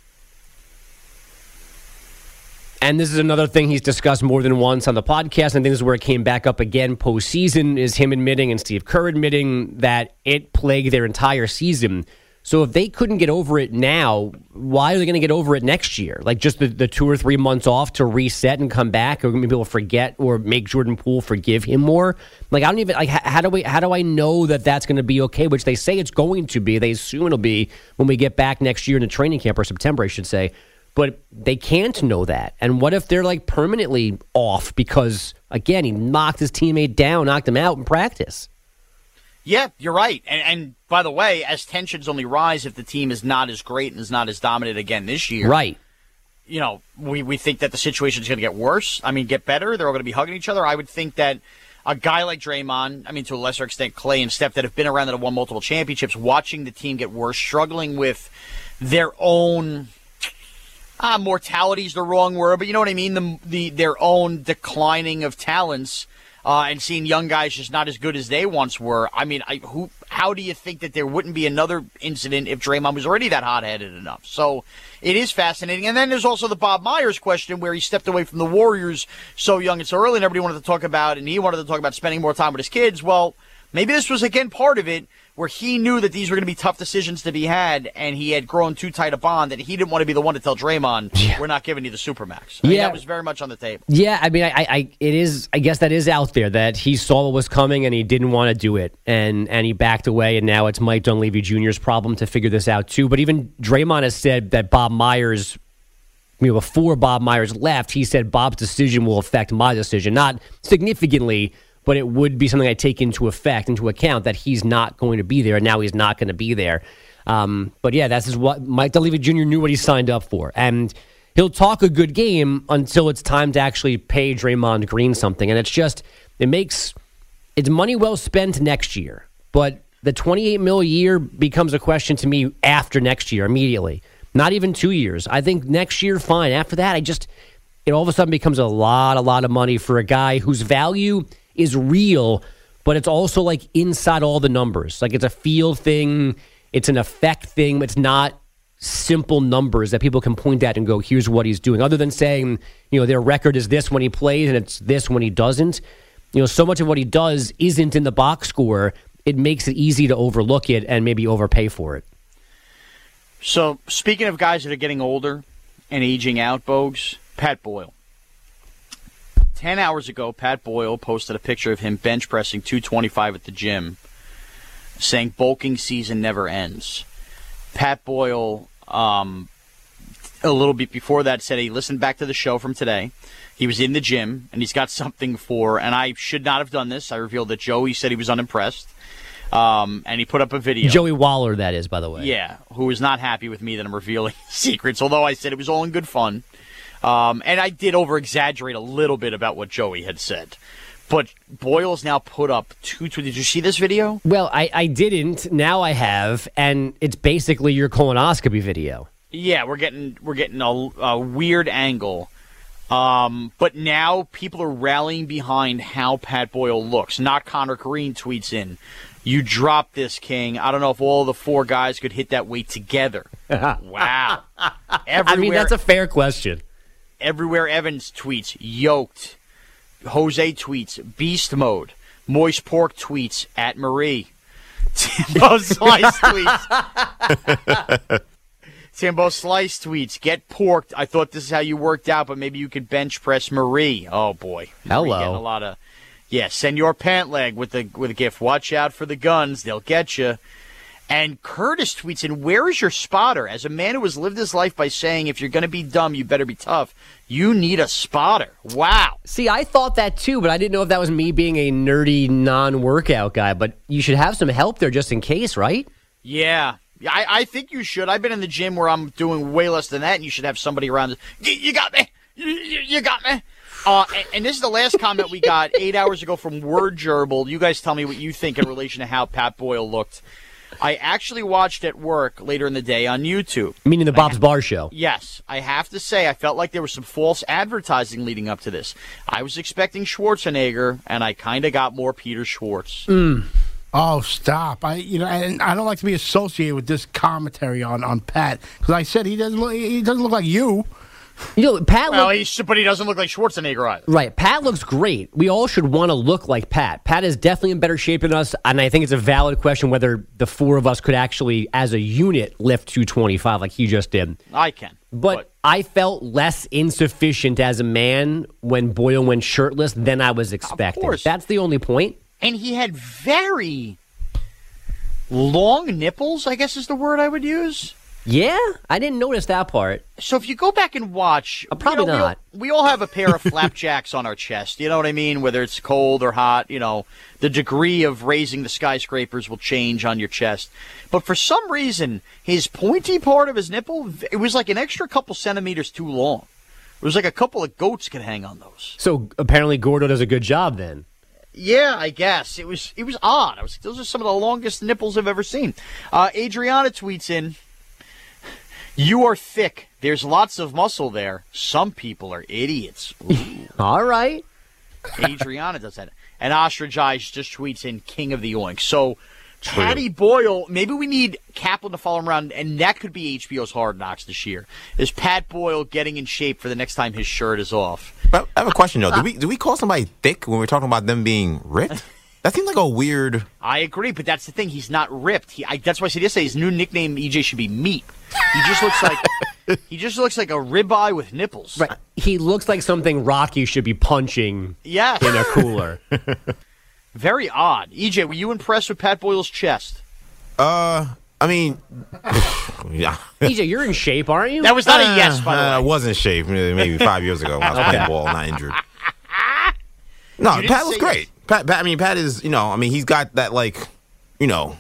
And this is another thing he's discussed more than once on the podcast, and I think this is where it came back up again postseason, is him admitting and Steve Kerr admitting that it plagued their entire season. So if they couldn't get over it now, why are they going to get over it next year? Like just the, the two or three months off to reset and come back, or maybe people forget or make Jordan Poole forgive him more? Like I don't even like how do we how do I know that that's going to be okay? Which they say it's going to be. They assume it'll be when we get back next year in the training camp, or September, I should say. But they can't know that. And what if they're like permanently off because again he knocked his teammate down, knocked him out in practice? Yeah, you're right. And, and by the way, as tensions only rise if the team is not as great and is not as dominant again this year. Right. You know, we, we think that the situation is going to get worse. I mean, get better. They're all going to be hugging each other. I would think that a guy like Draymond, I mean, to a lesser extent, Clay and Steph, that have been around that have won multiple championships, watching the team get worse, struggling with their own... Ah, mortality is the wrong word, but you know what I mean? The, the Their own declining of talents. Uh, and seeing young guys just not as good as they once were. I mean, I, who? How do you think that there wouldn't be another incident if Draymond was already that hot-headed enough? So it is fascinating. And then there's also the Bob Myers question where he stepped away from the Warriors so young and so early, and everybody wanted to talk about, and he wanted to talk about spending more time with his kids. Well, maybe this was, again, part of it where he knew that these were going to be tough decisions to be had, and he had grown too tight a bond that he didn't want to be the one to tell Draymond, yeah. we're not giving you the Supermax. I mean, Yeah. that was very much on the table. Yeah, I mean, I, I, it is. I guess that is out there that he saw what was coming and he didn't want to do it, and and he backed away. And now it's Mike Dunleavy Junior's problem to figure this out too. But even Draymond has said that Bob Myers, you know, before Bob Myers left, he said Bob's decision will affect my decision, not significantly, but it would be something I take into effect, into account that he's not going to be there, and now he's not going to be there. Um, but yeah, that's is what Mike Dunleavy Junior knew what he signed up for, and he'll talk a good game until it's time to actually pay Draymond Green something, and it's just it makes it's money well spent next year. But the twenty-eight mil a year becomes a question to me after next year, immediately. Not even two years. I think next year, fine. After that, I just it all of a sudden becomes a lot, a lot of money for a guy whose value is real, but it's also like inside all the numbers. Like it's a feel thing, it's an effect thing. It's not simple numbers that people can point at and go, here's what he's doing. Other than saying, you know, their record is this when he plays and it's this when he doesn't. You know, so much of what he does isn't in the box score. It makes it easy to overlook it and maybe overpay for it. So, speaking of guys that are getting older and aging out, Bogues, Pat Boyle. Ten hours ago, Pat Boyle posted a picture of him bench pressing two twenty-five at the gym, saying bulking season never ends. Pat Boyle, um, a little bit before that, said he listened back to the show from today. He was in the gym, and he's got something for, and I should not have done this. I revealed that Joey said he was unimpressed, um, and he put up a video. Joey Waller, that is, by the way. Yeah, who is not happy with me that I'm revealing secrets, although I said it was all in good fun. Um, and I did over-exaggerate a little bit about what Joey had said. But Boyle's now put up two... Did you see this video? Well, I, I didn't. Now I have, and it's basically your colonoscopy video. Yeah, we're getting we're getting a, a weird angle. Um, but now people are rallying behind how Pat Boyle looks. Not Connor Green tweets in, you dropped this, King. I don't know if all the four guys could hit that weight together. Wow. I mean, that's a fair question. Everywhere Evans tweets, yoked. Jose tweets, beast mode. Moist Pork tweets, at Marie. Timbo Slice tweets. Timbo Slice tweets, get porked. I thought this is how you worked out, but maybe you could bench press Marie. Oh, boy. Hello. Marie getting a lot of, yeah, Senor Pant Leg with the, with a gift. Watch out for the guns. They'll get you. And Curtis tweets in, where is your spotter? As a man who has lived his life by saying, if you're going to be dumb, you better be tough, you need a spotter. Wow. See, I thought that too, but I didn't know if that was me being a nerdy non-workout guy. But you should have some help there just in case, right? Yeah. I, I think you should. I've been in the gym where I'm doing way less than that, and you should have somebody around. You, you got me. You, you, you got me. Uh, and, and this is the last comment we got eight hours ago from Word Gerbil. You guys tell me what you think in relation to how Pat Boyle looked. I actually watched at work later in the day on YouTube. Meaning the Bob's Bar Show. Yes. I have to say, I felt like there was some false advertising leading up to this. I was expecting Schwarzenegger, and I kind of got more Peter Schwartz. Mm. Oh, stop! I, you know, and I don't like to be associated with this commentary on, on Pat because I said he doesn't look, he doesn't look like you. You know, Pat. Well, look, he's, but he doesn't look like Schwarzenegger either. Right. Pat looks great. We all should want to look like Pat. Pat is definitely in better shape than us, and I think it's a valid question whether the four of us could actually, as a unit, lift two twenty-five like he just did. I can. But, but I felt less insufficient as a man when Boyle went shirtless than I was expecting. Of course. That's the only point. And he had very long nipples, I guess is the word I would use. Yeah? I didn't notice that part. So if you go back and watch... Uh, probably you know, not. We all, we all have a pair of flapjacks on our chest. You know what I mean? Whether it's cold or hot, you know, the degree of raising the skyscrapers will change on your chest. But for some reason, his pointy part of his nipple, it was like an extra couple centimeters too long. It was like a couple of goats could hang on those. So apparently Gordo does a good job then. Yeah, I guess. It was it was odd. I was those are some of the longest nipples I've ever seen. Uh, Adriana tweets in, you are thick. There's lots of muscle there. Some people are idiots. All right. Adriana does that. And Ostrich just tweets in King of the Oink. So Patty Boyle, maybe we need Kaplan to follow him around, and that could be H B O's Hard Knocks this year. Is Pat Boyle getting in shape for the next time his shirt is off? I have a question, though. Do we do we call somebody thick when we're talking about them being ripped? That seems like a weird. I agree, but that's the thing. He's not ripped. He, I, that's why I said yesterday his new nickname E J should be Meat. He just looks like he just looks like a ribeye with nipples. Right. He looks like something Rocky should be punching. Yes. In a cooler. Very odd. E J, were you impressed with Pat Boyle's chest? Uh, I mean, yeah. E J, you're in shape, aren't you? That was not a yes, by the way. I wasn't in shape maybe five years ago when I was Okay. playing ball, not injured. No, You didn't Pat was say great. Pat, Pat, I mean, Pat is, you know, I mean, he's got that, like, you know,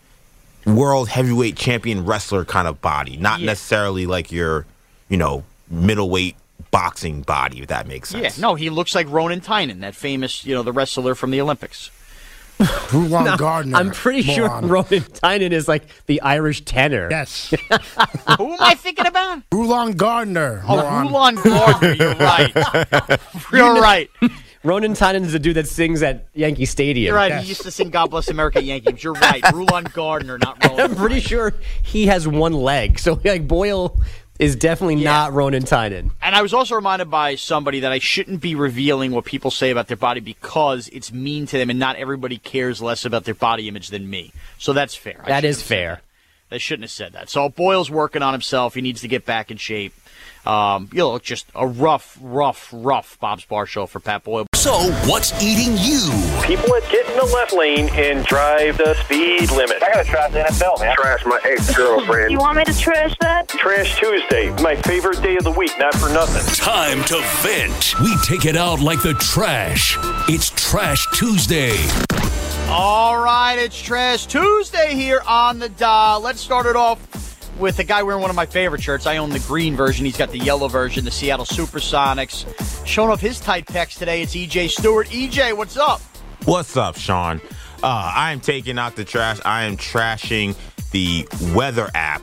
world heavyweight champion wrestler kind of body. Not Yeah. necessarily like your, you know, middleweight boxing body, if that makes sense. Yeah, no, he looks like Ronan Tynan, that famous, you know, the wrestler from the Olympics. Rulon No, Gardner. I'm pretty moron. sure Ronan Tynan is like the Irish tenor. Yes. Who am I thinking about? Rulon Gardner. Oh, moron. Rulon Gardner, you're right. You're right. Ronan Tynan is the dude that sings at Yankee Stadium. You're right. Yes. He used to sing God Bless America Yankees. You're right. Rulon Gardner, not Ronan. I'm pretty sure he has one leg. So, like, Boyle is definitely Yeah. not Ronan Tynan. And I was also reminded by somebody that I shouldn't be revealing what people say about their body because it's mean to them and not everybody cares less about their body image than me. So that's fair. I That is shouldn't have said fair. that. They shouldn't have said that. So Boyle's working on himself. He needs to get back in shape. Um, you know, just a rough, rough, rough Bob's Bar show for Pat Boyle. So, what's eating you? People that get in the left lane and drive the speed limit. I gotta trash the N F L, man. Trash my ex-girlfriend. You want me to trash that? Trash Tuesday, my favorite day of the week, not for nothing. Time to vent. We take it out like the trash. It's Trash Tuesday. All right, it's Trash Tuesday here on the dial. Let's start it off with a guy wearing one of my favorite shirts. I own the green version. He's got the yellow version, the Seattle Supersonics. Showing off his tight pecs today, it's E J Stewart. E J, what's up? What's up, Sean? Uh, I am taking out the trash. I am trashing the weather app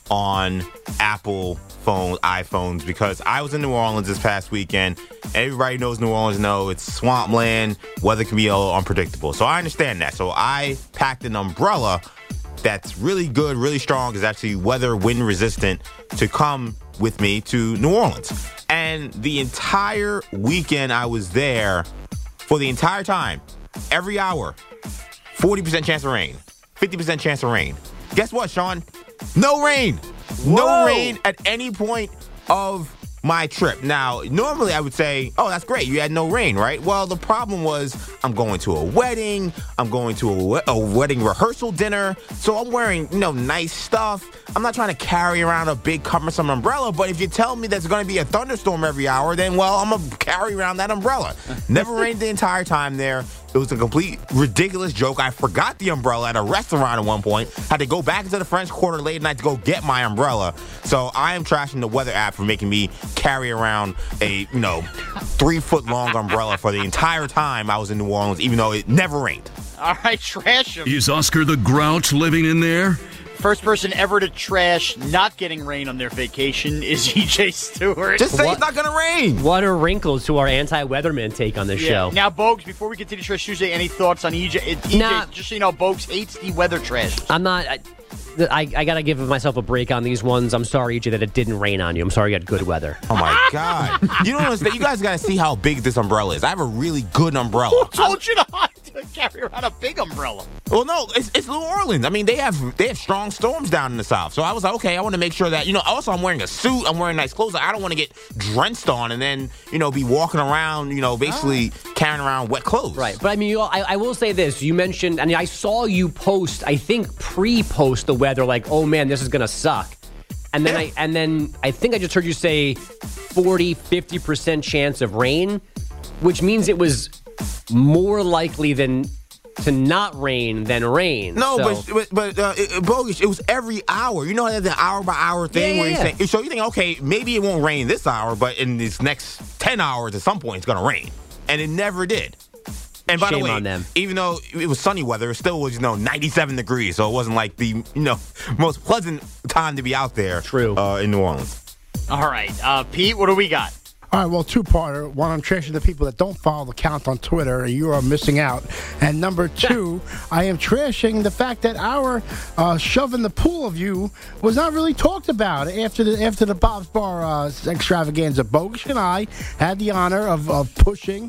on Apple phone iPhones because I was in New Orleans this past weekend. Everybody knows New Orleans. Know it's swampland. Weather can be a little unpredictable. So I understand that. So I packed an umbrella that's really good, really strong, is actually weather wind resistant to come with me to New Orleans. And the entire weekend I was there, for the entire time, every hour, forty percent chance of rain, fifty percent chance of rain. Guess what, Sean? No rain. Whoa. No rain at any point of my trip. Now, normally I would say, oh, that's great. You had no rain, right? Well, the problem was I'm going to a wedding. I'm going to a, we- a wedding rehearsal dinner. So I'm wearing, you know, nice stuff. I'm not trying to carry around a big cumbersome umbrella. But if you tell me there's going to be a thunderstorm every hour, then, well, I'm going to carry around that umbrella. Never rained the entire time there. It was a complete ridiculous joke. I forgot the umbrella at a restaurant at one point. Had to go back into the French Quarter late at night to go get my umbrella. So I am trashing the weather app for making me carry around a, you know, three foot long umbrella for the entire time I was in New Orleans, even though it never rained. All right, trash him. Is Oscar the Grouch living in there? First person ever to trash not getting rain on their vacation is E J Stewart. Just say it's not going to rain. What are wrinkles to our anti-weatherman take on this Yeah. show? Now, Bogues, before we continue Trash Tuesday, any thoughts on E J? It, E J, Nah. just so you know, Bogues hates the weather trash. I'm not. I, I, I got to give myself a break on these ones. I'm sorry, E J, that it didn't rain on you. I'm sorry you had good weather. Oh, my God. You don't understand. You guys got to see how big this umbrella is. I have a really good umbrella. Who told you to, to carry around a big umbrella? Well, no, it's, it's New Orleans. I mean, they have they have strong storms down in the South. So I was like, okay, I want to make sure that, you know, also I'm wearing a suit. I'm wearing nice clothes. I don't want to get drenched on and then, you know, be walking around, you know, basically carrying around wet clothes. Right. But I mean, you, I, I will say this. You mentioned, and I saw you post, I think pre-post the weather, like, oh, man, this is going to suck. And then Yeah. I and then I think I just heard you say forty, fifty percent chance of rain, which means it was more likely than to not rain than rain. No, So- but but, but uh, it, bogus. It was every hour. You know, there's an hour by hour thing Yeah, where you yeah, say. So you think, okay, maybe it won't rain this hour, but in these next ten hours, at some point, it's gonna rain, and it never did. And by Shame the way, on them. even though it was sunny weather, it still was, you know, ninety-seven degrees, so it wasn't like the, you know, most pleasant time to be out there. True. Uh, in New Orleans. All right, uh, Pete, what do we got? All right, well, two-parter. One, I'm trashing the people that don't follow the count on Twitter. You are missing out. And number two, I am trashing the fact that our uh, shove in the pool of you was not really talked about after the after the Bob's Bar uh, extravaganza. Bogusch and I had the honor of, of pushing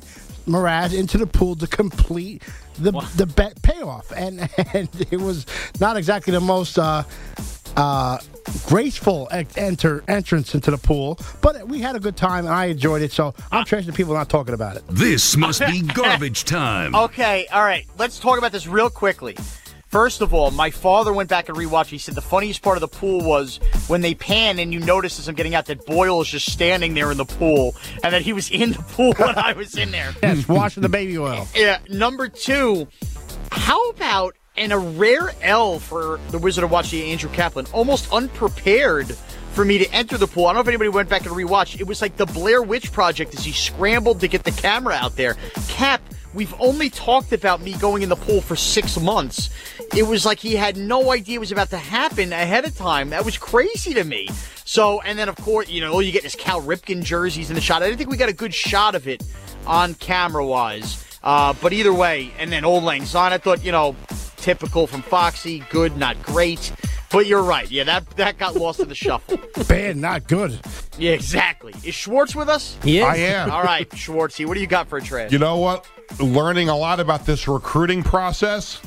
Mraz into the pool to complete the the bet payoff, and and it was not exactly the most uh, uh, graceful enter entrance into the pool, but we had a good time and I enjoyed it. So I'm trashing the people not talking about it. This must be garbage time. Okay, all right. Let's talk about this real quickly. First of all, my father went back and rewatched. He said the funniest part of the pool was when they pan and you notice as I'm getting out that Boyle is just standing there in the pool and that he was in the pool when I was in there. Yes, washing the baby oil. Yeah. Number two, how about, and a rare L for the Wizard of Watch, the Andrew Kaplan, almost unprepared for me to enter the pool. I don't know if anybody went back and rewatched. It was like the Blair Witch Project as he scrambled to get the camera out there. Cap, we've only talked about me going in the pool for six months. It was like he had no idea it was about to happen ahead of time. That was crazy to me. So, and then, of course, you know, all you get is Cal Ripken jerseys in the shot. I didn't think we got a good shot of it on camera-wise. Uh, but either way, and then Old Lang Syne, I thought, you know, typical from Foxy, good, not great. But you're right. Yeah, that that got lost in the shuffle. Bad, not good. Yeah, exactly. Is Schwartz with us? He is. I am. All right, Schwartzy, what do you got for a trash? You know what? Learning a lot about this recruiting process.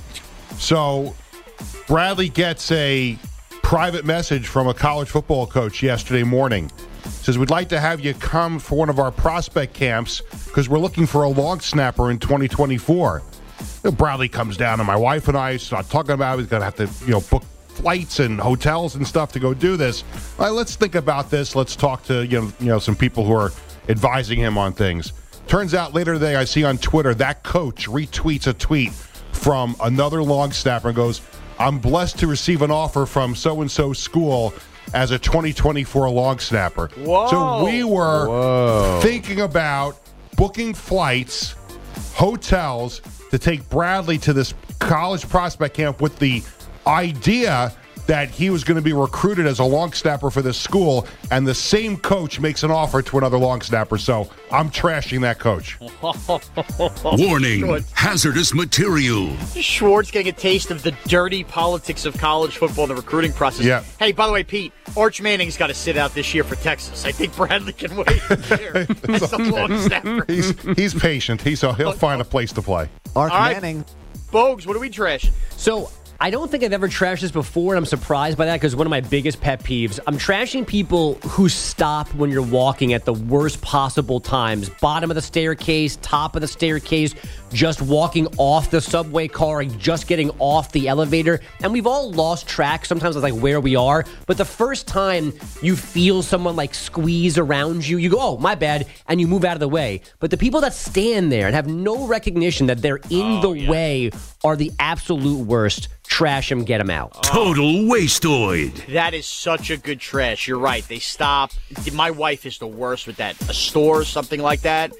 So Bradley gets a private message from a college football coach yesterday morning. Says, we'd like to have you come for one of our prospect camps because we're looking for a long snapper in twenty twenty-four. You know, Bradley comes down and my wife and I start talking about it. He's going to have to, you know, book flights and hotels and stuff to go do this. All right, let's think about this. Let's talk to, you know, you know, some people who are advising him on things. Turns out later today, I see on Twitter that coach retweets a tweet from another long snapper and goes, I'm blessed to receive an offer from so-and-so school as a twenty twenty-four long snapper. Whoa. So we were Whoa. thinking about booking flights, hotels to take Bradley to this college prospect camp with the idea that he was going to be recruited as a long snapper for this school, and the same coach makes an offer to another long snapper. So I'm trashing that coach. Warning, Schwartz. hazardous material. Schwartz getting a taste of the dirty politics of college football and the recruiting process. Yeah. Hey, by the way, Pete, Arch Manning's got to sit out this year for Texas. I think Bradley can wait here as a long snapper. He's, he's patient. He's, he'll find a place to play. Arch All right. Bogues, what are we trashing? So I don't think I've ever trashed this before, and I'm surprised by that because one of my biggest pet peeves, I'm trashing people who stop when you're walking at the worst possible times. Bottom of the staircase, top of the staircase, just walking off the subway car, just getting off the elevator. And we've all lost track sometimes of like where we are. But the first time you feel someone like squeeze around you, you go, oh, my bad, and you move out of the way. But the people that stand there and have no recognition that they're in Oh, the yeah. way are the absolute worst. Trash them, get them out. Total wasteoid. That is such a good trash. You're right. They stop. My wife is the worst with that. A store or something like that.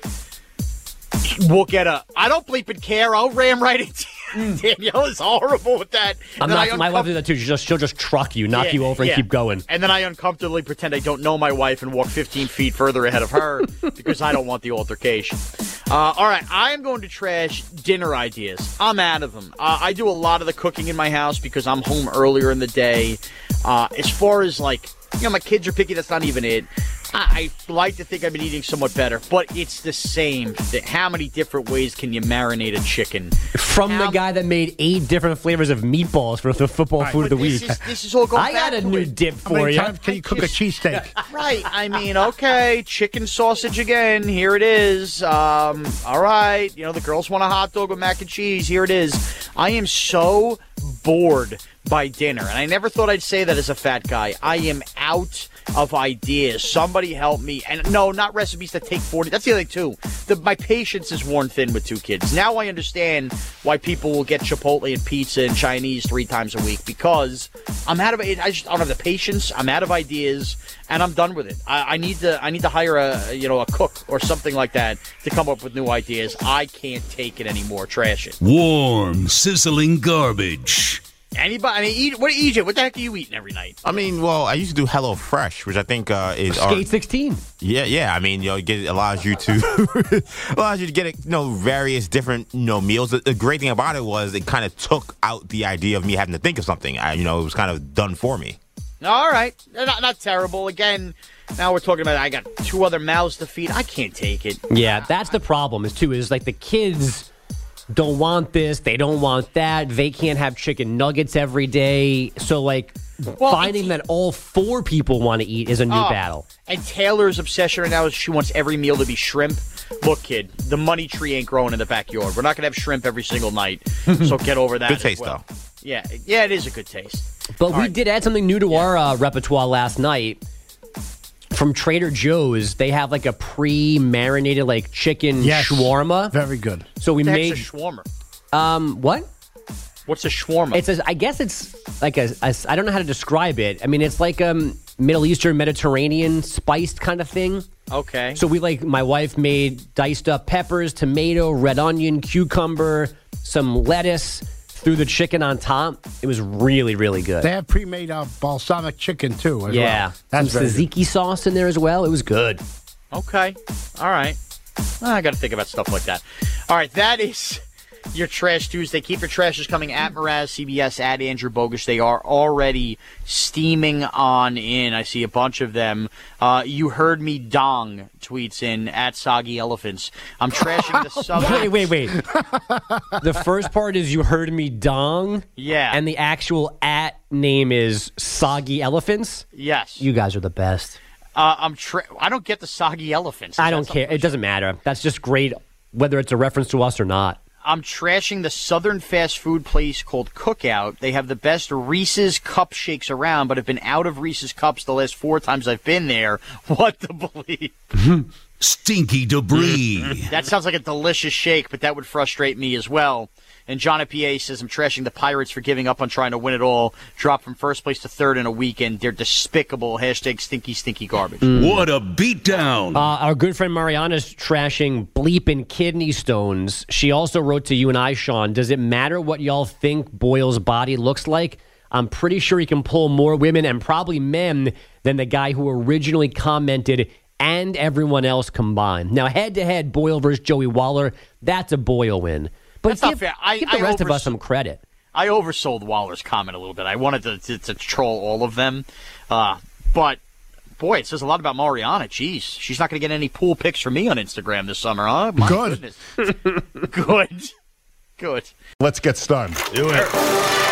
We'll get a. I don't bleep and care. I'll ram right into you. Danielle is horrible with that. I'm And then not, I my uncom- wife does that too. She'll just, she'll just truck you, knock Yeah, you over, and yeah. keep going. And then I uncomfortably pretend I don't know my wife and walk fifteen feet further ahead of her because I don't want the altercation. Uh, all right, I am going to trash dinner ideas. I'm out of them. Uh, I do a lot of the cooking in my house because I'm home earlier in the day. Uh, as far as like, you know, my kids are picky, that's not even it. I, I like to think I've been eating somewhat better, but it's the same. How many different ways can you marinate a chicken? From the guy that made eight different flavors of meatballs for the football food of the But week. This is, this is all going I got back a to new it. dip How for many you. times can you cook a cheesesteak? Right. I mean, okay, chicken sausage again. Here it is. Um, all right. You know, the girls want a hot dog with mac and cheese. Here it is. I am so bored by dinner. And I never thought I'd say that as a fat guy. I am out of ideas. Somebody help me. And no, not recipes that take forty. That's the other thing, too. The, my patience is worn thin with two kids. Now I understand why people will get Chipotle and pizza and Chinese three times a week because I'm out of it. I just I don't have the patience. I'm out of ideas, and I'm done with it. I, I need to I need to hire a you know a cook or something like that to come up with new ideas. I can't take it anymore. Trash it. Warm, sizzling garbage. Anybody? I mean, eat, what E J? What the heck are you eating every night? I mean, well, I used to do Hello Fresh, which I think uh, is our- Skate sixteen. Yeah, yeah. I mean, you know, it get, allows you to allows you to get you know various different you know meals. The, the great thing about it was it kind of took out the idea of me having to think of something. I, you know, it was kind of done for me. All right. Not, not terrible. Again, now we're talking about I got two other mouths to feed. I can't take it. Yeah, that's the problem is, too, is like the kids don't want this. They don't want that. They can't have chicken nuggets every day. So, like, well, finding that all four people want to eat is a new oh, battle. And Taylor's obsession right now is she wants every meal to be shrimp. Look, kid, the money tree ain't growing in the backyard. We're not going to have shrimp every single night. So get over that. Good taste, well. though. Yeah, yeah, it is a good taste. But all we right. did add something new to yeah. our uh, repertoire last night. From Trader Joe's, they have like a pre-marinated like chicken yes. shawarma. Very good. So we What's made a shawarma. Um, what? What's a shawarma? It's a, I guess it's like a, a. I don't know how to describe it. I mean, it's like a um, Middle Eastern, Mediterranean spiced kind of thing. Okay. So we like my wife made diced up peppers, tomato, red onion, cucumber, some lettuce. Threw the chicken on top. It was really, really good. They have pre-made uh, balsamic chicken, too, as yeah. well. That's some tzatziki sauce in there as well. It was good. Okay. All right. Well, I got to think about stuff like that. All right. That is your Trash Tuesday. Keep your trashes coming at Mraz, C B S, at Andrew Bogusch. They are already steaming on in. I see a bunch of them. Uh, you heard me dong tweets in at Soggy Elephants. I'm trashing the Southern. Wait, wait, wait. The first part is you heard me dong. Yeah. And the actual at name is Soggy Elephants. Yes. You guys are the best. Uh, I'm. Tra- I don't get the Soggy Elephants. Is I don't care. It doesn't matter. That's just great, whether it's a reference to us or not. I'm trashing the Southern fast food place called Cookout. They have the best Reese's cup shakes around, but have been out of Reese's cups the last four times I've been there. What to believe? Stinky debris. That sounds like a delicious shake, but that would frustrate me as well. And John at P A says, I'm trashing the Pirates for giving up on trying to win it all. Drop from first place to third in a weekend. They're despicable. Hashtag stinky, stinky garbage. Mm. What a beatdown. Uh, our good friend Mariana's trashing bleeping kidney stones. She also wrote to you and I, Sean, does it matter what y'all think Boyle's body looks like? I'm pretty sure he can pull more women and probably men than the guy who originally commented and everyone else combined. Now, head-to-head, Boyle versus Joey Waller, that's a Boyle win. But That's give, not fair. I, give the I rest overs- of us some credit. I oversold Waller's comment a little bit. I wanted to, to, to troll all of them. Uh, but, boy, it says a lot about Mariana. Jeez, she's not going to get any pool pics from me on Instagram this summer, huh? My Good. Goodness. Good. Good. Let's get stunned. Do it.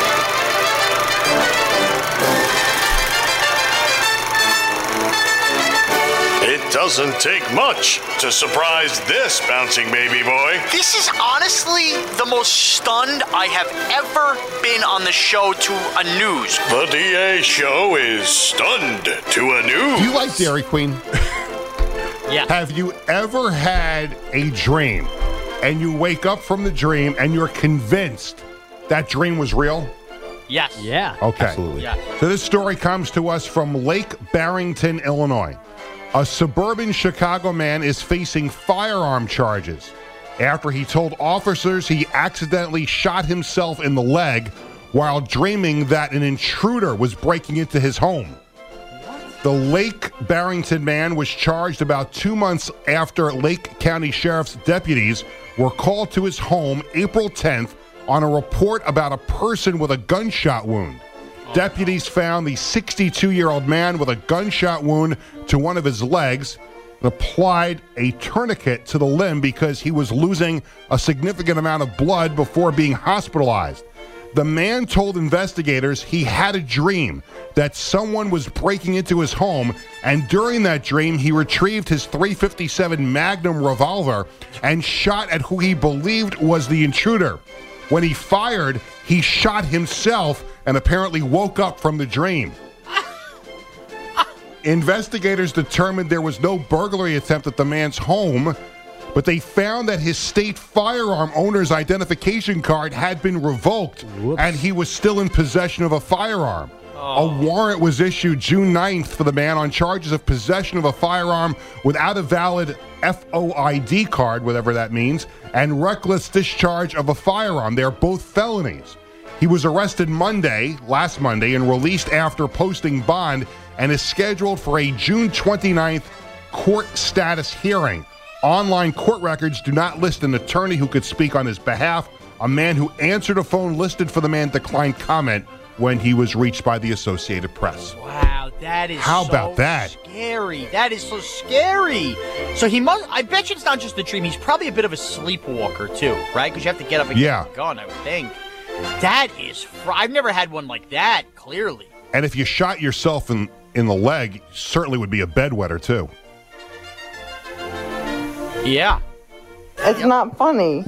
It doesn't take much to surprise this bouncing baby boy. This is honestly the most stunned I have ever been on the show to a news. The D A show is stunned to a news. Do you like Dairy Queen? Yeah. Have you ever had a dream and you wake up from the dream and you're convinced that dream was real? Yes. Yeah. Okay. Absolutely. Yeah. So this story comes to us from Lake Barrington, Illinois. A suburban Chicago man is facing firearm charges after he told officers he accidentally shot himself in the leg while dreaming that an intruder was breaking into his home. The Lake Barrington man was charged about two months after Lake County Sheriff's deputies were called to his home April tenth on a report about a person with a gunshot wound. Deputies found the sixty-two-year-old man with a gunshot wound to one of his legs and applied a tourniquet to the limb because he was losing a significant amount of blood before being hospitalized. The man told investigators he had a dream that someone was breaking into his home, and during that dream, he retrieved his three fifty-seven Magnum revolver and shot at who he believed was the intruder. When he fired, he shot himself and apparently woke up from the dream. Investigators determined there was no burglary attempt at the man's home, but they found that his state firearm owner's identification card had been revoked. Whoops. And he was still in possession of a firearm. Oh. A warrant was issued June ninth for the man on charges of possession of a firearm without a valid F O I D card, whatever that means, and reckless discharge of a firearm. They're both felonies. He was arrested Monday, last Monday, and released after posting bond and is scheduled for a June twenty-ninth court status hearing. Online court records do not list an attorney who could speak on his behalf. A man who answered a phone listed for the man declined comment. when he was reached by the Associated Press. Wow, that is How so about that? scary. That is so scary. So he must, I bet you it's not just a dream. He's probably a bit of a sleepwalker, too, right? Because you have to get up and Yeah. get the gun, I would think. That is, fr- I've never had one like that, clearly. And if you shot yourself in, in the leg, certainly would be a bedwetter, too. Yeah. It's not funny.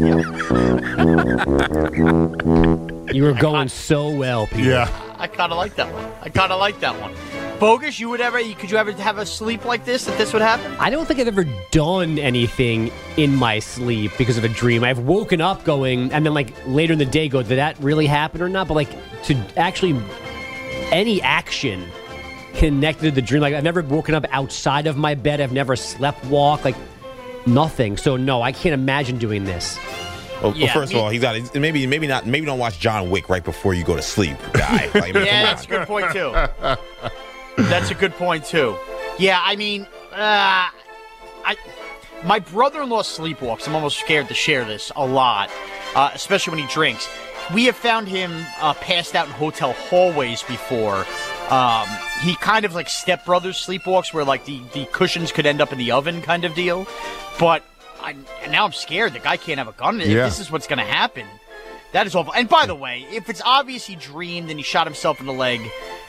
You were going so well, Peter. Yeah. I kind of like that one. I kind of like that one. Bogus, you would ever, could you ever have a sleep like this, that this would happen? I don't think I've ever done anything in my sleep because of a dream. I've woken up going, and then like later in the day go, did that really happen or not? But like to actually, any action connected to the dream. Like I've never woken up outside of my bed. I've never slept walk, like nothing. So no, I can't imagine doing this. Well, Yeah, well, first me- of all, he's got maybe maybe not maybe don't watch John Wick right before you go to sleep, guy. Like, I mean, Yeah, come that's a on. good point, too. That's a good point, too. Yeah, I mean, uh, I my brother-in-law sleepwalks. I'm almost scared to share this a lot, uh, especially when he drinks. We have found him uh, passed out in hotel hallways before. Um, he kind of like stepbrothers sleepwalks where like the, the cushions could end up in the oven kind of deal. But I, and now I'm scared. The guy can't have a gun. If Yeah. this is what's going to happen, that is awful. And by the way, if it's obvious he dreamed and he shot himself in the leg,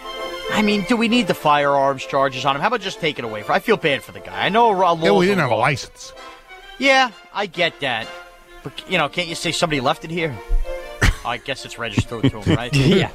I mean, do we need the firearms charges on him? How about just take it away? For I feel bad for the guy. I know a law. Yeah, well, he didn't have a license. Yeah, I get that. But, you know, can't you say somebody left it here? I guess it's registered to him, right? Yeah.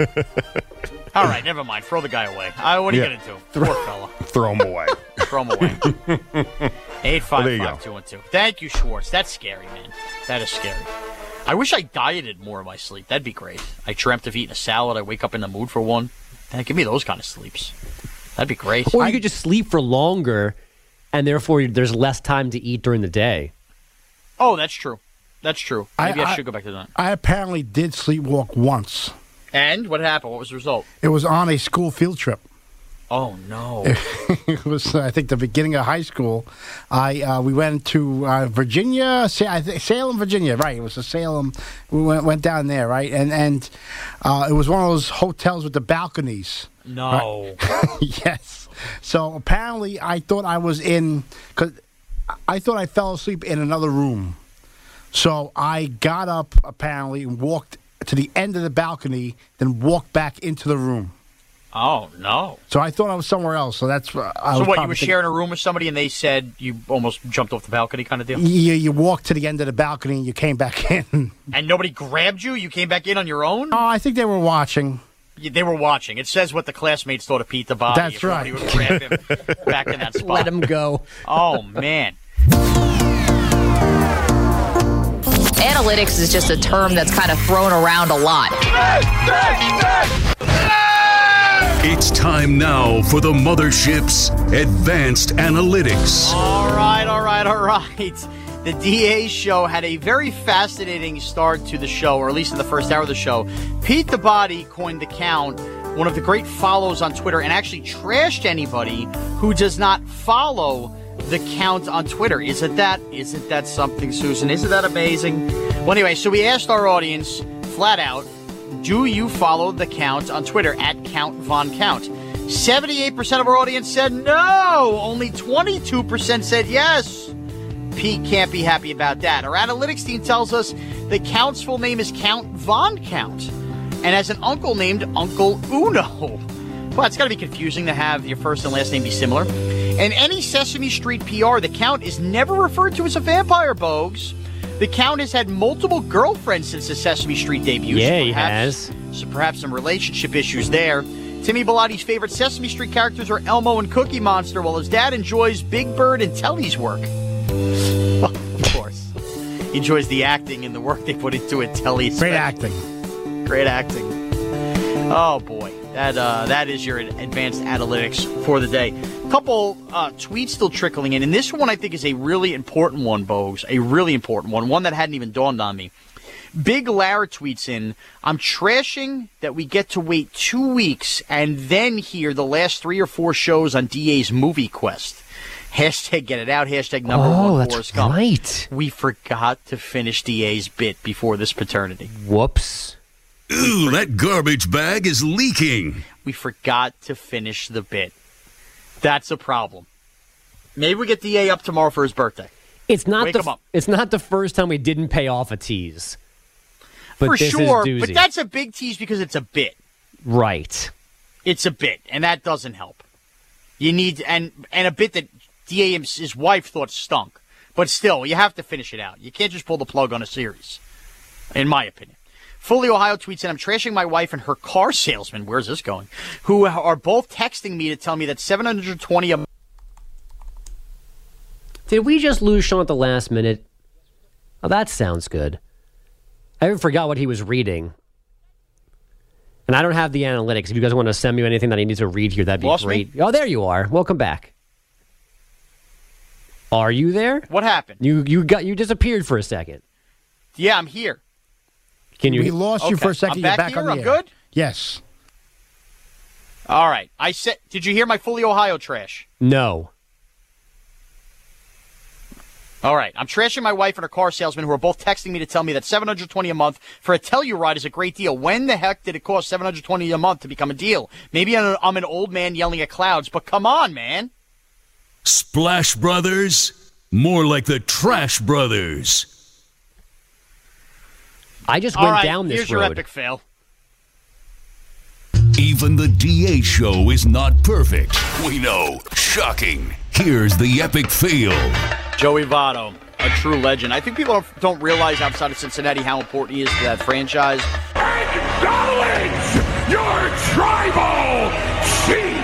All right, never mind. Throw the guy away. Uh, what are Yeah. you going to do? Poor fella. Throw him away. Throw him away. eight Well, there five you five two one two. Thank you, Schwartz. That's scary, man. That is scary. I wish I dieted more in my sleep. That'd be great. I dreamt of eating a salad. I wake up in the mood for one. Man, give me those kind of sleeps. That'd be great. Or you could just sleep for longer, and therefore there's less time to eat during the day. Oh, that's true. That's true. Maybe I, I- should go back to that. I apparently did sleepwalk once. And what happened? What was the result? It was on a school field trip. Oh no! It was, uh, I think, the beginning of high school. I uh, we went to uh, Virginia, Sa- I think Salem, Virginia. Right, it was a Salem. We went went down there, right, and and uh, it was one of those hotels with the balconies. No. Right? Yes. So apparently, I thought I was in because I thought I fell asleep in another room. So I got up apparently and walked to the end of the balcony, then walked back into the room. Oh no! So I thought I was somewhere else. So that's uh, I So was what? You probably were thinking- sharing a room with somebody, and they said you almost jumped off the balcony, kind of deal. You, you walked to the end of the balcony and you came back in. And nobody grabbed you. You came back in on your own. Oh, I think they were watching. Yeah, they were watching. It says what the classmates thought of Pete the Body. That's if right. nobody would grab him back in that spot. Let him go. Oh man. Analytics is just a term that's kind of thrown around a lot. It's time now for the Mothership's Advanced Analytics. All right, all right, all right. The D A show had a very fascinating start to the show, or at least in the first hour of the show. Pete the Body coined the count, one of the great follows on Twitter, and actually trashed anybody who does not follow the count on Twitter. Isn't that, isn't that something, Susan? Isn't that amazing? Well, anyway, so we asked our audience flat out, do you follow the count on Twitter at Count Von Count? seventy-eight percent of our audience said no. Only twenty-two percent said yes. Pete can't be happy about that. Our analytics team tells us the Count's full name is Count Von Count and has an uncle named Uncle Uno. Well, it's got to be confusing to have your first and last name be similar. In any Sesame Street P R, the Count is never referred to as a vampire, Bogues. The Count has had multiple girlfriends since the Sesame Street debut. Yeah, so he perhaps, has. So perhaps some relationship issues there. Timmy Bellatti's favorite Sesame Street characters are Elmo and Cookie Monster, while his dad enjoys Big Bird and Telly's work. Well, of course. He enjoys the acting and the work they put into it, Telly's. Great acting. Great acting. Oh, boy. That uh, that is your advanced analytics for the day. A couple uh, tweets still trickling in, and this one I think is a really important one, Bogues. A really important one. One that hadn't even dawned on me. Big Lara tweets in, I'm trashing that we get to wait two weeks and then hear the last three or four shows on D A's Movie Quest. Hashtag get it out. Hashtag number Oh, one. that's Forrest Gump. right. We forgot to finish D A's bit before this paternity. Whoops. Ooh, that garbage bag is leaking. We forgot to finish the bit. That's a problem. Maybe we get D A up tomorrow for his birthday. It's not Wake the him up. it's not the first time we didn't pay off a tease. But for this sure, is doozy. but that's a big tease because it's a bit. Right. It's a bit, and that doesn't help. You need and and a bit that D A and his wife thought stunk. But still, you have to finish it out. You can't just pull the plug on a series, in my opinion. Fully Ohio tweets in, I'm trashing my wife and her car salesman, where's this going, who are both texting me to tell me that seven hundred twenty a month. Did we just lose Sean at the last minute? Oh, that sounds good. I even forgot what he was reading. And I don't have the analytics. If you guys want to send me anything that I need to read here, that'd be Lost great. me? Oh, there you are. Welcome back. Are you there? What happened? You you got you disappeared for a second. Yeah, I'm here. Can you? We lost you for a second. I'm You're back back here. on the I'm air. good? Yes. All right. I said, did you hear my Fully Ohio trash? No. All right. I'm trashing my wife and her car salesman who are both texting me to tell me that seven hundred twenty dollars a month for a Telluride is a great deal. When the heck did it cost seven hundred twenty dollars a month to become a deal? Maybe I'm I'm an old man yelling at clouds, but come on, man. Splash Brothers? More like the Trash Brothers. I just All went right, down this here's road. your epic fail. Even the D A show is not perfect. We know. Shocking. Here's the epic fail. Joey Votto, a true legend. I think people don't, don't realize outside of Cincinnati how important he is to that franchise. Acknowledge your tribal chief!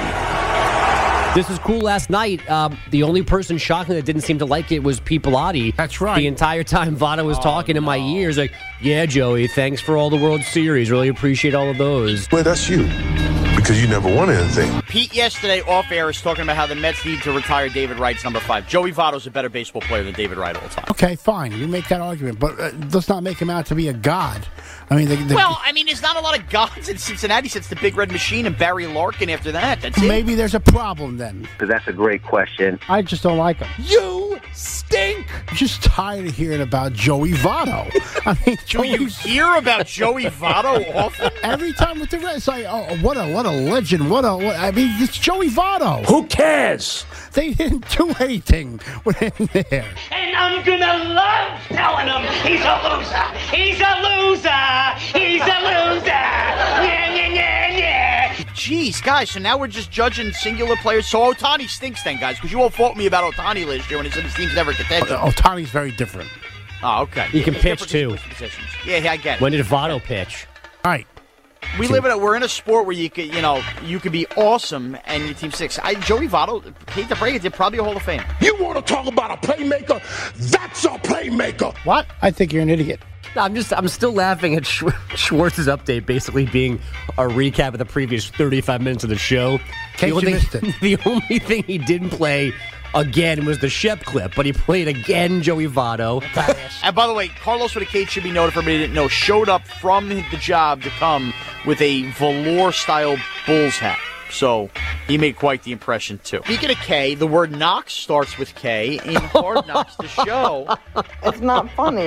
This was cool last night. Um, the only person shockingly that didn't seem to like it was Pete Pilati. That's right. The entire time Votto was talking in my ears, like, yeah, Joey, thanks for all the World Series. Really appreciate all of those. Well, that's you, because you never won anything. Pete yesterday off air is talking about how the Mets need to retire David Wright's number five. Joey Votto's a better baseball player than David Wright all the time. Okay, fine. You make that argument, but uh, let's not make him out to be a god. I mean, the, the, Well, I mean, there's not a lot of gods in Cincinnati since the Big Red Machine and Barry Larkin after that. That's it. maybe there's a problem then. That's a great question. I just don't like him. You stink! I'm just tired of hearing about Joey Votto. I mean, Do Joey, you hear about Joey Votto often? every time with the Reds, it's like, oh, what a what a legend! What a what, I mean, it's Joey Votto. Who cares? They didn't do anything with him there. And I'm gonna love telling him he's a loser. He's a loser. He's a loser. Yeah, yeah, yeah, yeah. Jeez, guys, so now we're just judging singular players. So Ohtani stinks then, guys, because you all fought me about Ohtani last year when he said his team's never contention. Oh, Ohtani's very different. Oh, okay. He can pitch, Different too. positions. Yeah, yeah, I get it. When did Votto pitch? All right. We live in a we're in a sport where you could you know you could be awesome and your team six. I Joey Votto, hate to break it, did probably a Hall of Fame. You want to talk about a playmaker? That's a playmaker. What? I think you're an idiot. No, I'm just I'm still laughing at Sch- Schwartz's update basically being a recap of the previous thirty-five minutes of the show. Case the only you missed it. The only thing he didn't play again was the Shep clip, but he played again Joey Votto. And by the way, Carlos with a K should be noted for everybody who didn't know, showed up from the job to come with a velour-style Bulls hat. So he made quite the impression, too. Speaking of K, the word Knox starts with K in Hard Knocks, the show. It's not funny.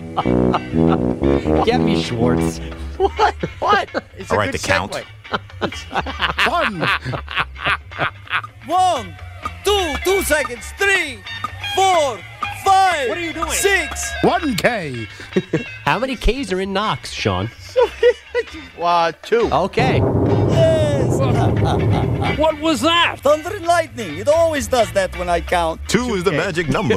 Get me, Schwartz. What? What? It's All a right, good the count. segue. Fun. One, two, two seconds, three, four, five. What are you doing? Six. One K. How many Ks are in Knox, Sean? Uh, two. Okay. Yes. What was that? Thunder and lightning. It always does that when I count. Two is the magic number.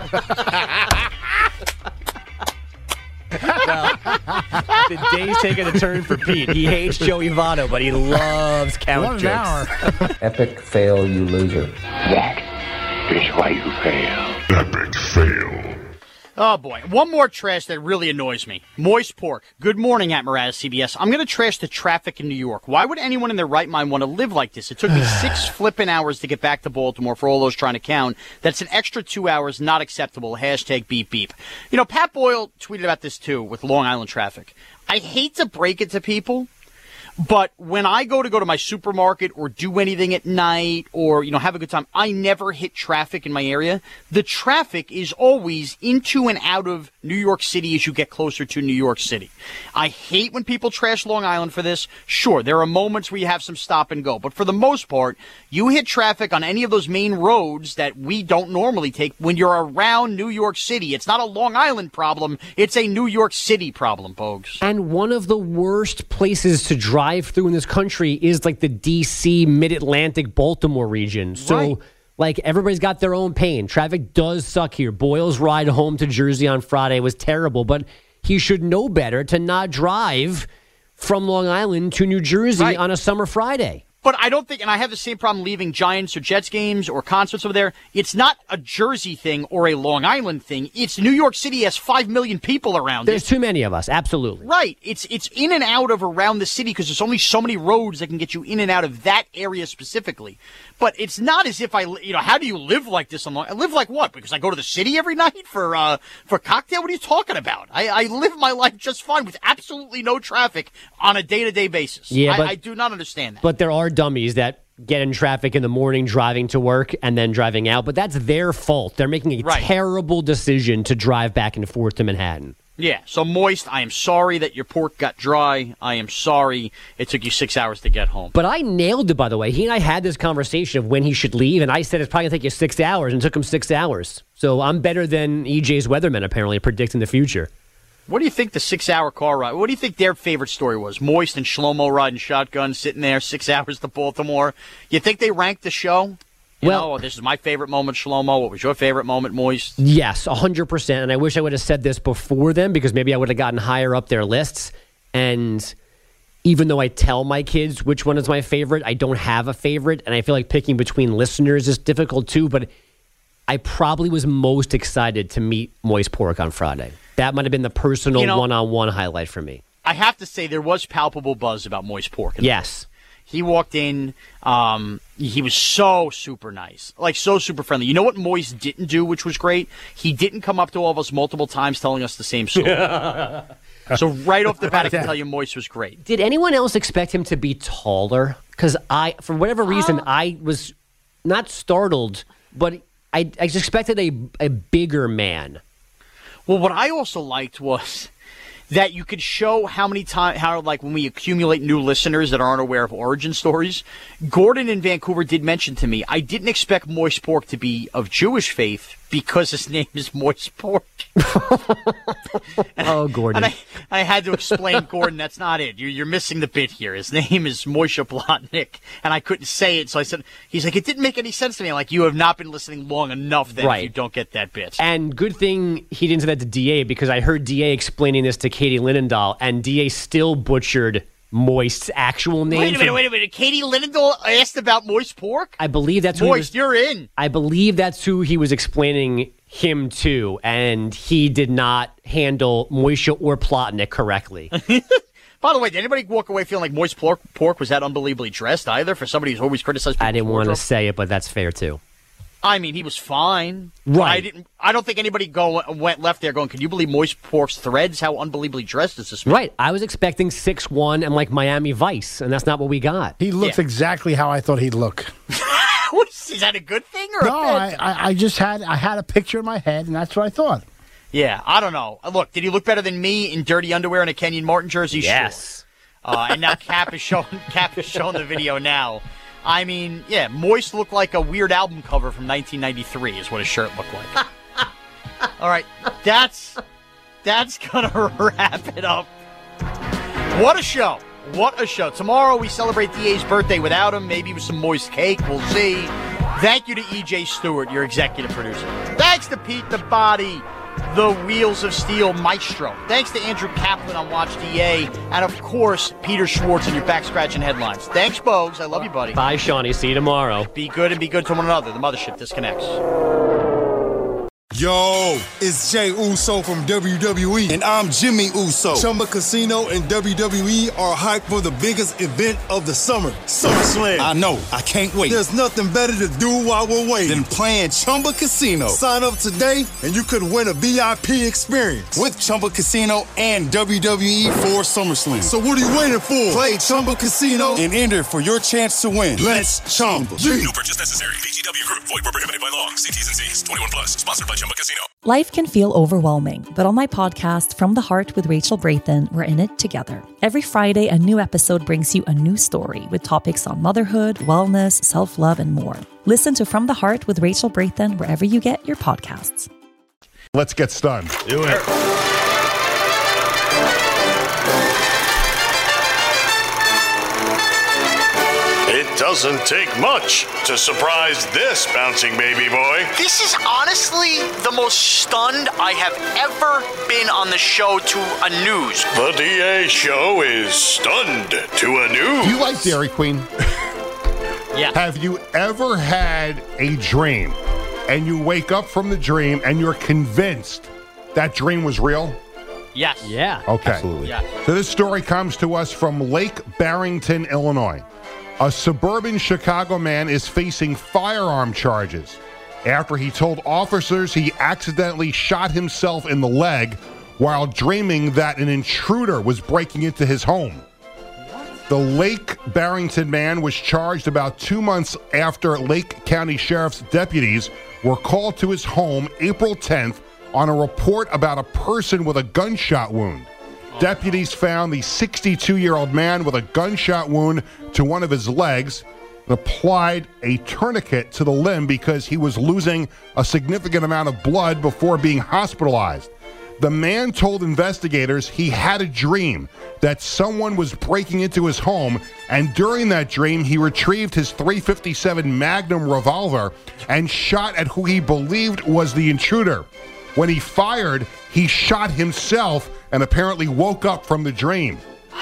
Well, the day's taking a turn for Pete. He hates Joey Votto, but he loves count One jokes. hour. Epic fail, you loser. That is why you fail. Epic fail. Oh, boy. One more trash that really annoys me. Moist Pork. Good morning at Mraz C B S. I'm going to trash the traffic in New York. Why would anyone in their right mind want to live like this? It took me six flipping hours to get back to Baltimore for all those trying to count. That's an extra two hours, not acceptable. Hashtag beep beep. You know, Pat Boyle tweeted about this too with Long Island traffic. I hate to break it to people, But when I go to go to my supermarket or do anything at night or, you know, have a good time, I never hit traffic in my area. The traffic is always into and out of New York City as you get closer to New York City. I hate when people trash Long Island for this. Sure, there are moments where you have some stop and go. But for the most part, you hit traffic on any of those main roads that we don't normally take when you're around New York City. It's not a Long Island problem. It's a New York City problem, folks. And one of the worst places to drive through in this country is like the D C, Mid-Atlantic, Baltimore region. So, Right. like, everybody's got their own pain. Traffic does suck here. Boyle's ride home to Jersey on Friday was terrible, but he should know better to not drive from Long Island to New Jersey Right. on a summer Friday. But I don't think, and I have the same problem leaving Giants or Jets games or concerts over there. It's not a Jersey thing or a Long Island thing. It's New York City has five million people around There's it. too many of us, absolutely. Right. It's it's in and out of around the city because there's only so many roads that can get you in and out of that area specifically. But it's not as if I, you know, how do you live like this on Long? I live like what? Because I go to the city every night for uh for cocktail? What are you talking about? I, I live my life just fine with absolutely no traffic on a day-to-day basis. Yeah, I, but- I do not understand that. But there are dummies that get in traffic in the morning driving to work and then driving out. But that's their fault. They're making a Right. terrible decision to drive back and forth to Manhattan. Yeah, so Moist, I am sorry that your pork got dry. I am sorry it took you six hours to get home. But I nailed it, by the way. He and I had this conversation of when he should leave, and I said it's probably going to take you six hours, and it took him six hours. So I'm better than E J's weatherman, apparently, predicting the future. What do you think the six-hour car ride, what do you think their favorite story was? Moist and Shlomo riding shotgun, sitting there six hours to Baltimore. You think they ranked the show? You Well- know, this is my favorite moment, Shlomo. What was your favorite moment, Moist? Yes, one hundred percent. And I wish I would have said this before then because maybe I would have gotten higher up their lists. And even though I tell my kids which one is my favorite, I don't have a favorite. And I feel like picking between listeners is difficult too. But I probably was most excited to meet Moist Pork on Friday. That might have been the personal You know- one-on-one highlight for me. I have to say there was palpable buzz about Moist Pork. Yes. He walked in. Um, he was so super nice, like so super friendly. You know what Moist didn't do, which was great? He didn't come up to all of us multiple times telling us the same story. So right off the bat, I can tell you Moist was great. Did anyone else expect him to be taller? Because I, for whatever reason, I was not startled, but I, I just expected a, a bigger man. Well, what I also liked was that you could show how many times, how like when we accumulate new listeners that aren't aware of origin stories. Gordon in Vancouver did mention to me, I didn't expect Moist Pork to be of Jewish faith because his name is Moist Pork. Oh, Gordon. And I, I had to explain, Gordon, that's not it. You're, you're missing the bit here. His name is Moshe Plotnik, and I couldn't say it, so I said, he's like, it didn't make any sense to me. I'm like, you have not been listening long enough then Right. if you don't get that bit. And good thing he didn't say that to D A because I heard D A explaining this to Katie Linendahl, and D A still butchered Moist's actual name. Wait a minute, for- wait a minute. Katie Linendahl asked about Moist Pork? I believe that's who he Moist, was, you're in. I believe that's who he was explaining him to, and he did not handle Moishe or Plotnik correctly. By the way, did anybody walk away feeling like Moist Pork, pork was that unbelievably dressed either for somebody who's always criticized I didn't people's want to wardrobe? say it, but that's fair too. I mean, he was fine. Right. I didn't. I don't think anybody go went left there going, can you believe Moist Pork's threads? How unbelievably dressed is this man? Right. I was expecting six one and like Miami Vice, and that's not what we got. He looks exactly how I thought he'd look. What is, is that a good thing or No, a bad I, I, I just had I had a picture in my head, and that's what I thought. Yeah, I don't know. Look, did he look better than me in dirty underwear and a Kenyon Martin jersey? Yes. Sure. Uh, and now Cap is showing Cap is showing the video now. I mean, yeah, Moist looked like a weird album cover from nineteen ninety-three is what his shirt looked like. All right, that's that's gonna wrap it up. What a show! What a show! Tomorrow we celebrate D A's birthday without him, maybe with some Moist cake. We'll see. Thank you to E J Stewart, your executive producer. Thanks to Pete the Body, the Wheels of Steel maestro. Thanks to Andrew Kaplan on Watch D A, and of course Peter Schwartz in your back scratching headlines. Thanks, Bogues. I love you, buddy. Bye, Shawnee. See you tomorrow. Be good and be good to one another. The mothership disconnects. Yo, it's Jay Uso from W W E, and I'm Jimmy Uso. Chumba Casino and W W E are hyped for the biggest event of the summer, SummerSlam. I know, I can't wait. There's nothing better to do while we're waiting than playing Chumba Casino. Sign up today, and you could win a V I P experience with Chumba Casino and W W E for SummerSlam. So what are you waiting for? Play Chumba Casino and enter for your chance to win. Let's Chumba. No purchase necessary. V G W Group. Void where prohibited by law. See T's and C's. twenty-one plus. Sponsored by Chumba Casino. Life can feel overwhelming, but on my podcast, From the Heart with Rachel Brathen, we're in it together. Every Friday, a new episode brings you a new story with topics on motherhood, wellness, self-love, and more. Listen to From the Heart with Rachel Brathen wherever you get your podcasts. Let's get stunned. Do it. It doesn't take much to surprise this bouncing baby boy. This is honestly the most stunned I have ever been on the show to a news. The D A show is stunned to a news. Do you like Dairy Queen? Yeah. Have you ever had a dream and you wake up from the dream and you're convinced that dream was real? Yes. Yeah. Okay. Absolutely. Yeah. So this story comes to us from Lake Barrington, Illinois. A suburban Chicago man is facing firearm charges after he told officers he accidentally shot himself in the leg while dreaming that an intruder was breaking into his home. What? The Lake Barrington man was charged about two months after Lake County Sheriff's deputies were called to his home April tenth on a report about a person with a gunshot wound. Deputies found the sixty-two-year-old man with a gunshot wound to one of his legs and applied a tourniquet to the limb because he was losing a significant amount of blood before being hospitalized. The man told investigators he had a dream that someone was breaking into his home, and during that dream, he retrieved his three fifty-seven Magnum revolver and shot at who he believed was the intruder. When he fired, he shot himself and apparently woke up from the dream.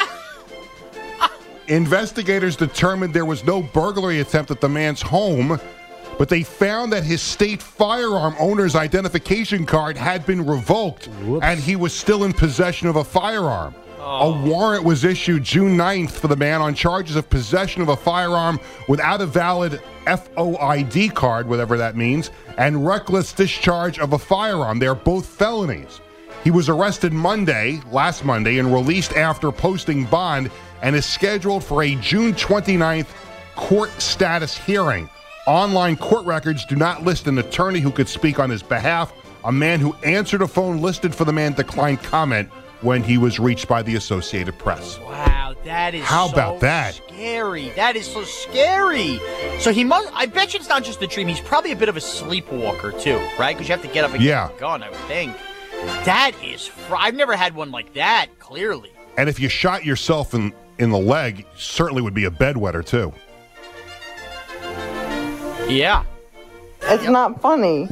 Investigators determined there was no burglary attempt at the man's home, but they found that his state firearm owner's identification card had been revoked. Whoops. And he was still in possession of a firearm. Oh. A warrant was issued June ninth for the man on charges of possession of a firearm without a valid F O I D card, whatever that means, and reckless discharge of a firearm. They're both felonies. He was arrested Monday, last Monday, and released after posting bond and is scheduled for a June twenty-ninth court status hearing. Online court records do not list an attorney who could speak on his behalf. A man who answered a phone listed for the man declined comment when he was reached by the Associated Press. Wow, that is How so about that? Scary. That is so scary. So he must, I bet you it's not just a dream. He's probably a bit of a sleepwalker too, right? Because you have to get up and yeah. get the gun, I would think. That is, fr- I've never had one like that, clearly. And if you shot yourself in, in the leg, certainly would be a bedwetter too. Yeah. It's not funny.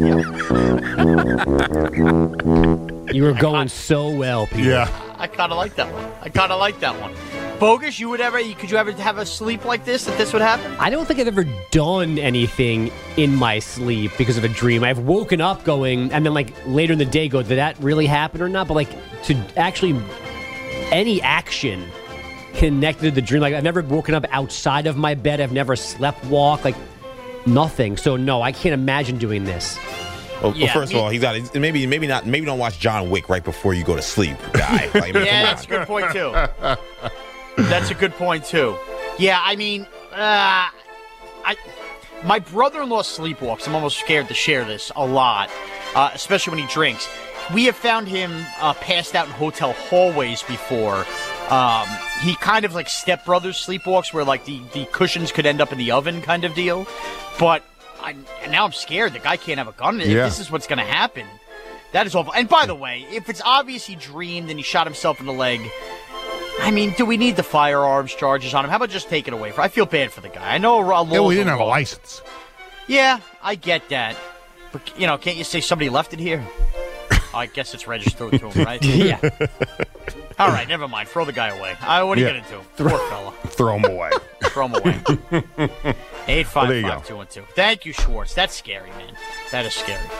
You were going so well, Peter. Yeah. I kind of like that one. I kind of like that one. Bogus, you would ever, could you ever have a sleep like this, that this would happen? I don't think I've ever done anything in my sleep because of a dream. I've woken up going, and then like later in the day go, did that really happen or not? But like to actually, any action connected to the dream. Like I've never woken up outside of my bed. I've never slept walk, like nothing. So no, I can't imagine doing this. Well, Yeah, well first me- of all, he's got maybe maybe not maybe don't watch John Wick right before you go to sleep, guy. Like, Yeah, that's a good point too. That's a good point too. Yeah, I mean, uh, I my brother-in-law sleepwalks. I'm almost scared to share this a lot, uh, especially when he drinks. We have found him uh, passed out in hotel hallways before. Um, he kind of like stepbrothers sleepwalks, where like the, the cushions could end up in the oven, kind of deal. But I, and now I'm scared. The guy can't have a gun. If Yeah. this is what's going to happen, that is awful. And by the way, if it's obvious he dreamed and he shot himself in the leg, I mean, do we need the firearms charges on him? How about just take it away? For I feel bad for the guy. I know a law. Yeah, well, he didn't have a license. Yeah, I get that. But, you know, can't you say somebody left it here? I guess it's registered to him, right? Yeah. All right, never mind. Throw the guy away. Uh, what are Yeah. you going to do? Poor fella. Throw him away. Throw him away. eight Well, there five you five two one two. Thank you, Schwartz. That's scary, man. That is scary.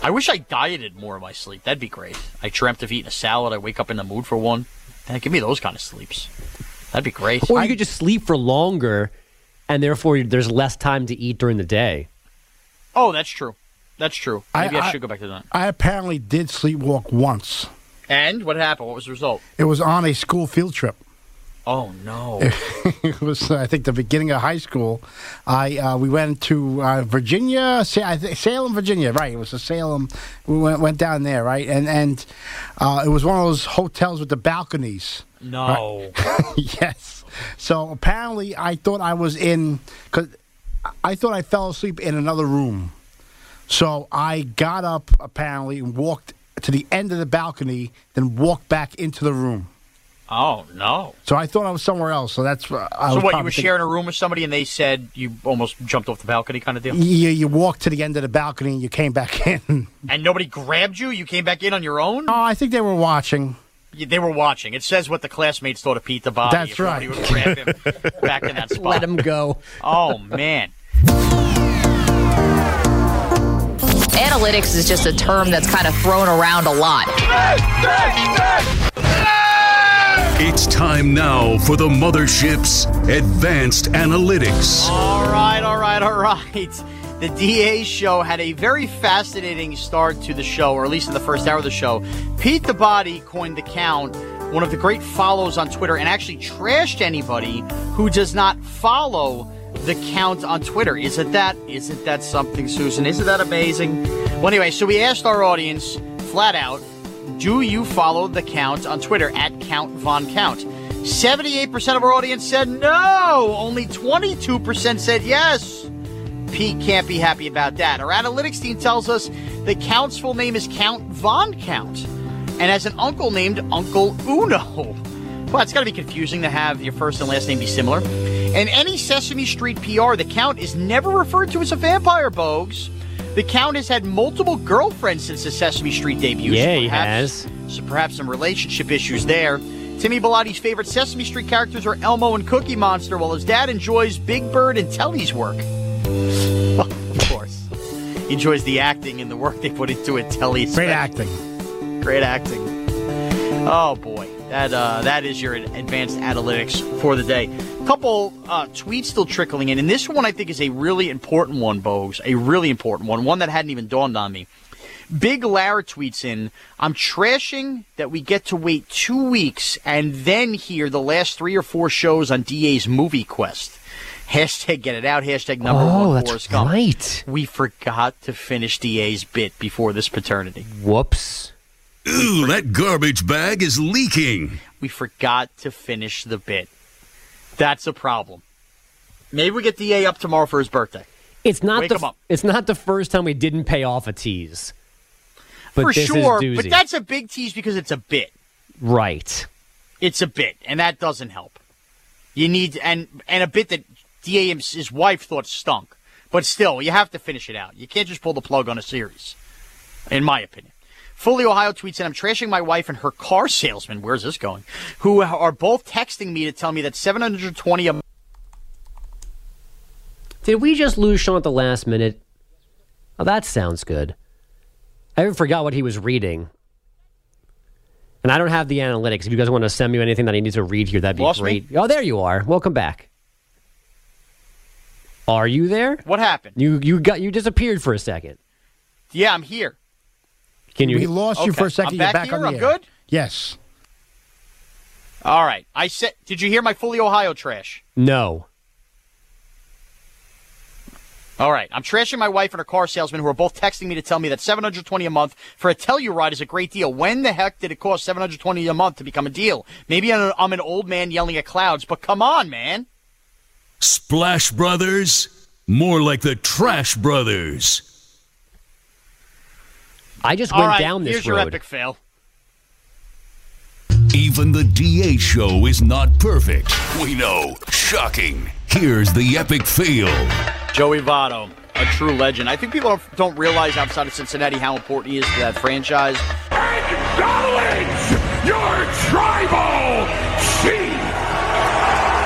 I wish I dieted more in my sleep. That'd be great. I dreamt of eating a salad. I wake up in the mood for one. Man, give me those kind of sleeps. That'd be great. Or you I, could just sleep for longer, and therefore there's less time to eat during the day. Oh, that's true. That's true. Maybe I, I, I should go back to that. I apparently did sleepwalk once. And what happened? What was the result? It was on a school field trip. Oh, no. It was, I think, the beginning of high school. I uh, We went to uh, Virginia, Sa- I think Salem, Virginia, right. It was a Salem. We went, went down there, right? And and uh, it was one of those hotels with the balconies. No. Right? Yes. So apparently I thought I was in, because I thought I fell asleep in another room. So I got up, apparently, and walked to the end of the balcony, then walked back into the room. Oh, no. So I thought I was somewhere else. So that's uh, I So was what, you were thinking, sharing a room with somebody and they said you almost jumped off the balcony kind of deal? Yeah, you walked to the end of the balcony and you came back in. And nobody grabbed you? You came back in on your own? Oh, I think they were watching. Yeah, they were watching. It says what the classmates thought of Pete the Body. That's if right. Nobody would grab him back in that spot. Let him go. Oh, man. Analytics is just a term that's kind of thrown around a lot. It's time now for the Mothership's Advanced Analytics. All right, all right, all right. The D A show had a very fascinating start to the show, or at least in the first hour of the show. Pete the Body coined the count, one of the great follows on Twitter, and actually trashed anybody who does not follow the count on Twitter. Isn't that, isn't that something, Susan? Isn't that amazing? Well, anyway, so we asked our audience flat out, do you follow the count on Twitter, at Count Von Count? seventy-eight percent of our audience said no. Only twenty-two percent said yes. Pete can't be happy about that. Our analytics team tells us the Count's full name is Count Von Count and has an uncle named Uncle Uno. Well, it's got to be confusing to have your first and last name be similar. In any Sesame Street P R, the Count is never referred to as a vampire, Bogues. The Count has had multiple girlfriends since the Sesame Street debut. Yeah, so he perhaps, has. So perhaps some relationship issues there. Timmy Biglotti's favorite Sesame Street characters are Elmo and Cookie Monster, while his dad enjoys Big Bird and Telly's work. Of course. He enjoys the acting and the work they put into it, Telly's. Great acting. Great acting. Oh, boy. That uh, that is your advanced analytics for the day. A couple uh, tweets still trickling in, and this one I think is a really important one, Bogues. A really important one. One that hadn't even dawned on me. Big Lara tweets in, I'm trashing that we get to wait two weeks and then hear the last three or four shows on D A's Movie Quest. Hashtag get it out. Hashtag number oh, one. That's Forrest Gump. right. We forgot to finish D A's bit before this paternity. Whoops. Ooh, that garbage bag is leaking. We forgot to finish the bit. That's a problem. Maybe we get D A up tomorrow for his birthday. It's not Wake the him up. It's not the first time we didn't pay off a tease. But for this sure, is doozy. but that's a big tease because it's a bit. Right. It's a bit, and that doesn't help. You need and and a bit that D A his wife thought stunk. But still, you have to finish it out. You can't just pull the plug on a series, in my opinion. Fully Ohio tweets in, I'm trashing my wife and her car salesman, where's this going, who are both texting me to tell me that seven hundred twenty a month. Did we just lose Sean at the last minute? Oh, that sounds good. I even forgot what he was reading. And I don't have the analytics. If you guys want to send me anything that I need to read here, that'd be Lost great. me? Oh, there you are. Welcome back. Are you there? What happened? You you got you disappeared for a second. Yeah, I'm here. Can you? We lost you Okay. for a second. I'm You're back back here? on the I'm air. good? Yes. All right. I said, did you hear my Fully Ohio trash? No. All right. I'm trashing my wife and her car salesman who are both texting me to tell me that seven hundred twenty dollars a month for a Telluride is a great deal. When the heck did it cost seven hundred twenty dollars a month to become a deal? Maybe I'm I'm an old man yelling at clouds, but come on, man. Splash Brothers? More like the Trash Brothers. I just All went right, down this here's road. your epic fail. Even the D A show is not perfect. We know. Shocking. Here's the epic fail. Joey Votto, a true legend. I think people don't, don't realize outside of Cincinnati how important he is to that franchise. Acknowledge your tribal chief.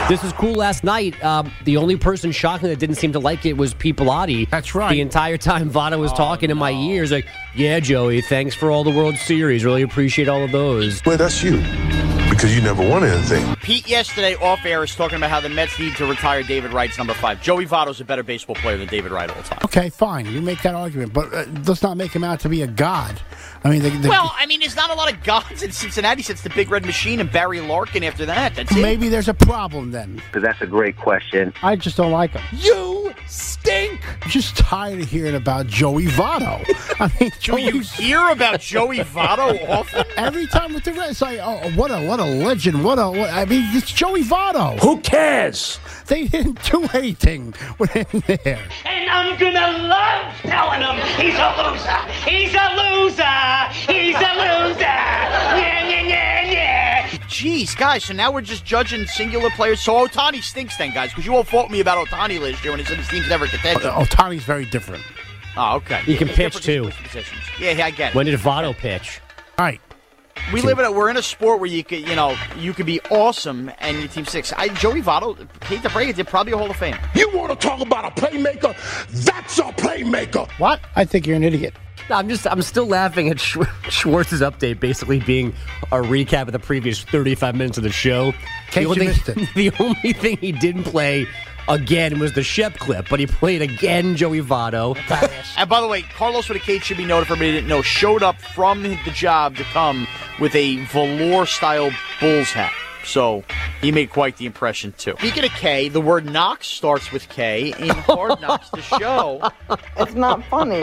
This was cool last night. Um, the only person shocking that didn't seem to like it was Pete Pilati. That's right. The entire time Votto was oh, talking in my no. ears, like, yeah, Joey, thanks for all the World Series. Really appreciate all of those. Well, that's you. Because you never won anything. Pete yesterday off air is talking about how the Mets need to retire David Wright's number five. Joey Votto's a better baseball player than David Wright all the time. Okay, fine. You make that argument, but uh, let's not make him out to be a god. I mean, the, the, well, I mean, there's not a lot of gods in Cincinnati since the Big Red Machine and Barry Larkin after that. That's it. Maybe there's a problem then. That's a great question. I just don't like him. You stink. I'm just tired of hearing about Joey Votto. I mean, Do you hear about Joey Votto often? Every time with the Reds, it's like, oh, what a what a legend. What a what, I mean, it's Joey Votto. Who cares? They didn't do anything with him there. And I'm gonna love telling him he's a loser. He's a loser. He's a loser. Yeah, yeah, yeah, yeah. Jeez, guys, so now we're just judging singular players. So Ohtani stinks then, guys, because you all fought me about Ohtani last year when he said his team's never contended. Uh, Ohtani's very different. Oh, okay. He can pitch, too. Yeah, yeah, I get it. When did Votto pitch? All right. We live in a, we're in a sport where you could, you know, you could be awesome and your team six. I, Joey Votto, hate to break it, did probably a Hall of Fame. You want to talk about a playmaker? That's a playmaker. What? I think you're an idiot. No, I'm just, I'm still laughing at Sch- Schwartz's update basically being a recap of the previous thirty-five minutes of the show. The only, thing, the only thing he didn't play again was the Shep clip, but he played again Joey Votto. And by the way, Carlos with a K should be noted for everybody who didn't know, showed up from the job to come with a velour-style Bulls hat. So he made quite the impression, too. Speaking of K, the word Knox starts with K in Hard Knocks, the show. It's not funny.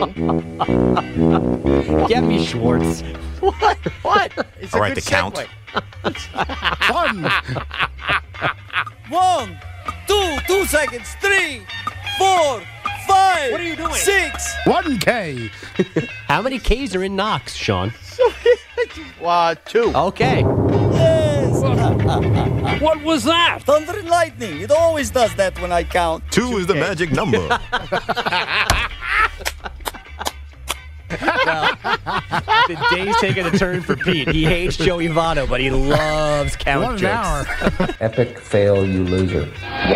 Get me, Schwartz. What? What? It's All a right, good the count. Fun. One, two, two seconds, three, four, five. What are you doing? Six. One K. How many Ks are in Knox, Sean? uh, two. Okay. Yes. What was that? Thunder and lightning. It always does that when I count. Two, Two is the K. magic number. Well, the day's taking a turn for Pete. He hates Joey Votto, but he loves count One jokes. hour. Epic fail, you loser.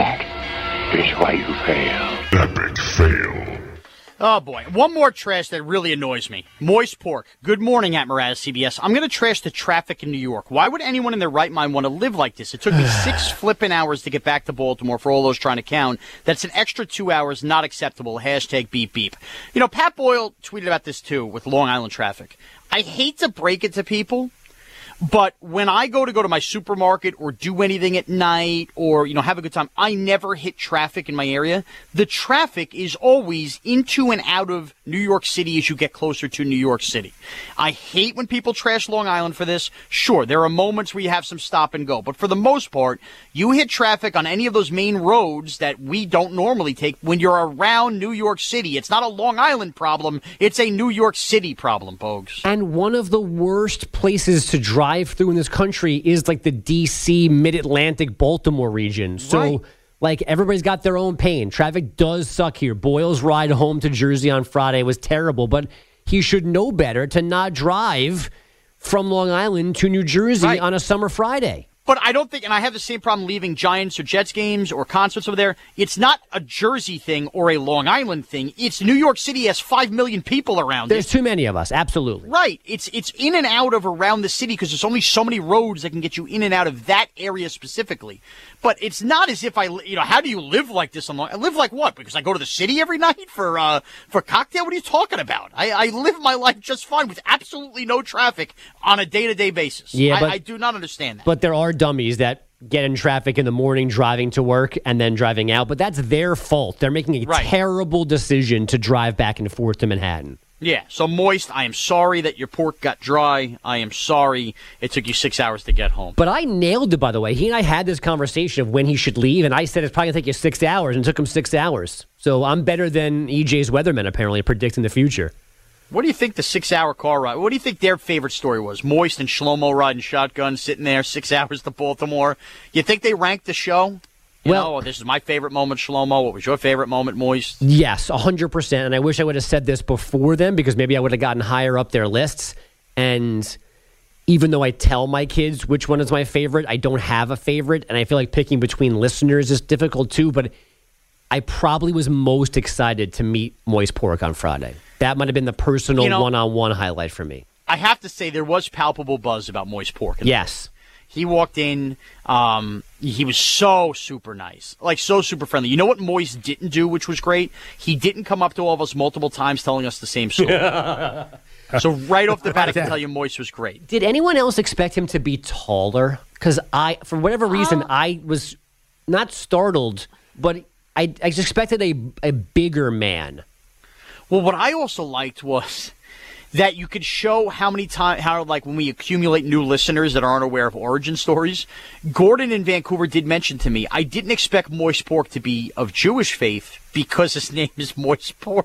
That is why you fail. Epic fail. Oh, boy. One more trash that really annoys me. Moist Pork. Good morning at Mraz C B S. I'm going to trash the traffic in New York. Why would anyone in their right mind want to live like this? It took me six flipping hours to get back to Baltimore for all those trying to count. That's an extra two hours, not acceptable. Hashtag beep beep. You know, Pat Boyle tweeted about this, too, with Long Island traffic. I hate to break it to people, but when I go to go to my supermarket or do anything at night or, you know, have a good time, I never hit traffic in my area. The traffic is always into and out of New York City as you get closer to New York City. I hate when people trash Long Island for this. Sure, there are moments where you have some stop and go, but for the most part, you hit traffic on any of those main roads that we don't normally take when you're around New York City. It's not a Long Island problem. It's a New York City problem, Bogues. And one of the worst places to drive through in this country is like the D C Mid-Atlantic Baltimore region. So Right. like everybody's got their own pain. Traffic does suck here. Boyle's ride home to Jersey on Friday was terrible, but he should know better to not drive from Long Island to New Jersey Right. on a summer Friday. But I don't think, and I have the same problem leaving Giants or Jets games or concerts over there. It's not a Jersey thing or a Long Island thing. It's New York City has five million people around There's it. too many of us, absolutely. Right. It's it's in and out of around the city because there's only so many roads that can get you in and out of that area specifically. But it's not as if I, you know, how do you live like this on Long? I live like what? Because I go to the city every night for uh for cocktail? What are you talking about? I, I live my life just fine with absolutely no traffic on a day-to-day basis. Yeah, I, but- I do not understand that. But there are dummies that get in traffic in the morning driving to work and then driving out. But that's their fault. They're making a Right. terrible decision to drive back and forth to Manhattan. Yeah, so Moist, I am sorry that your pork got dry. I am sorry it took you six hours to get home. But I nailed it, by the way. He and I had this conversation of when he should leave, and I said it's probably going to take you six hours, and it took him six hours. So I'm better than E J's weatherman, apparently, predicting the future. What do you think the six-hour car ride, what do you think their favorite story was? Moist and Shlomo riding shotgun, sitting there six hours to Baltimore. You think they ranked the show? You Well- know, oh, this is my favorite moment, Shlomo. What was your favorite moment, Moist? Yes, one hundred percent. And I wish I would have said this before them because maybe I would have gotten higher up their lists. And even though I tell my kids which one is my favorite, I don't have a favorite, and I feel like picking between listeners is difficult too, but I probably was most excited to meet Moist Pork on Friday. That might have been the personal You know, one-on-one highlight for me. I have to say there was palpable buzz about Moist Pork. Yes. He walked in. Um, he was so super nice, like so super friendly. You know what Moist didn't do, which was great? He didn't come up to all of us multiple times telling us the same story. So right off the bat, I can tell you Moist was great. Did anyone else expect him to be taller? Because I, for whatever reason, I was not startled, but I, I expected a, a bigger man. Well, what I also liked was that you could show how many times, how like when we accumulate new listeners that aren't aware of origin stories. Gordon in Vancouver did mention to me, I didn't expect Moist Pork to be of Jewish faith because his name is Moist Pork.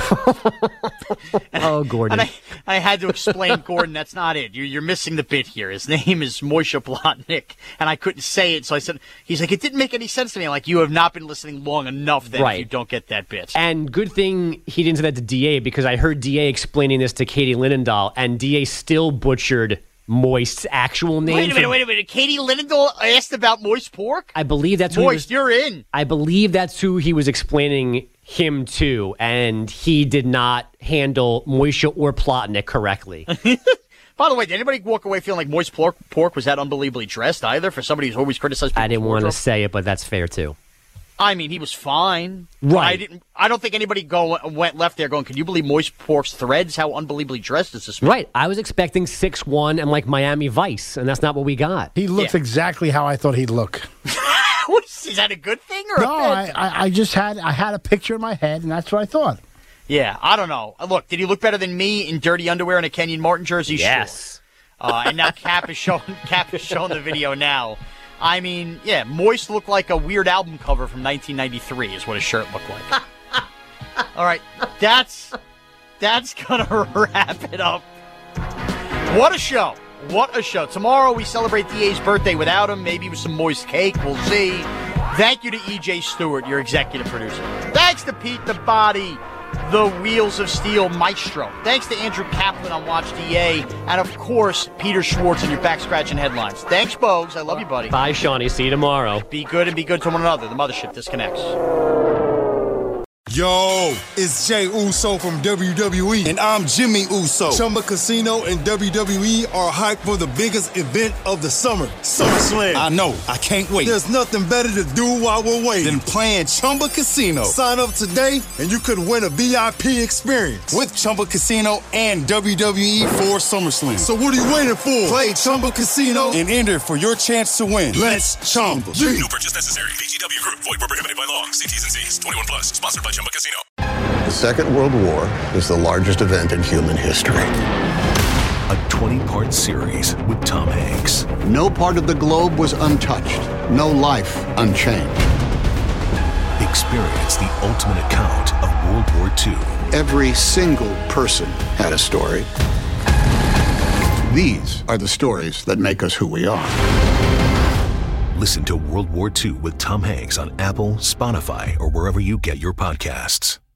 Oh, Gordon. And I, I had to explain, Gordon, that's not it. You're, you're missing the bit here. His name is Moishe Plotnick, and I couldn't say it, so I said, he's like, it didn't make any sense to me. I'm like, you have not been listening long enough then Right. if you don't get that bit. And good thing he didn't say that to D A, because I heard D A explaining this to Katie Linendahl, and D A still butchered Moist's actual name. Wait a minute, wait a minute. Katie Linendahl asked about Moist Pork? I believe that's who Moist, he was, you're in. I believe that's who he was explaining him to, and he did not handle Moishe or Plotnick correctly. By the way, did anybody walk away feeling like Moist Pork, pork was that unbelievably dressed either for somebody who's always criticized people's I didn't want to wardrobe? say it, but that's fair too. I mean, he was fine. Right. I didn't. I don't think anybody go went left there going, can you believe Moist Pork's threads? How unbelievably dressed is this man? Right. I was expecting six one and like Miami Vice, and that's not what we got. He looks exactly how I thought he'd look. What is, is that a good thing or No, a bad I, I, I just had I had a picture in my head, and that's what I thought. Yeah, I don't know. Look, did he look better than me in dirty underwear and a Kenyon Martin jersey? Yes. Sure. Uh, and now Cap is showing Cap is showing the video now. I mean, yeah, Moist looked like a weird album cover from nineteen ninety-three is what his shirt looked like. All right, that's that's gonna wrap it up. What a show! What a show! Tomorrow we celebrate D A's birthday without him, maybe with some Moist cake. We'll see. Thank you to E J Stewart, your executive producer. Thanks to Pete the Body, the Wheels of Steel maestro. Thanks to Andrew Kaplan on Watch D A, and of course Peter Schwartz in your back scratching headlines. Thanks, Bogues. I love you, buddy. Bye, Shawnee. See you tomorrow. Be good and be good to one another. The mothership disconnects. Yo, it's Jay Uso from W W E, and I'm Jimmy Uso. Chumba Casino and W W E are hyped for the biggest event of the summer, SummerSlam. I know, I can't wait. There's nothing better to do while we're waiting than playing Chumba Casino. Sign up today, and you could win a V I P experience with Chumba Casino and W W E for SummerSlam. So what are you waiting for? Play Chumba Casino and enter for your chance to win. Let's Chumba. No purchase necessary. V G W Group. Void where prohibited by law. See T's and C's. twenty-one plus. Sponsored by Chumba Casino. The Second World War is the largest event in human history. A twenty-part series with Tom Hanks. No part of the globe was untouched. No life unchanged. Experience the ultimate account of World War Two. Every single person had a story. These are the stories that make us who we are. Listen to World War Two with Tom Hanks on Apple, Spotify, or wherever you get your podcasts.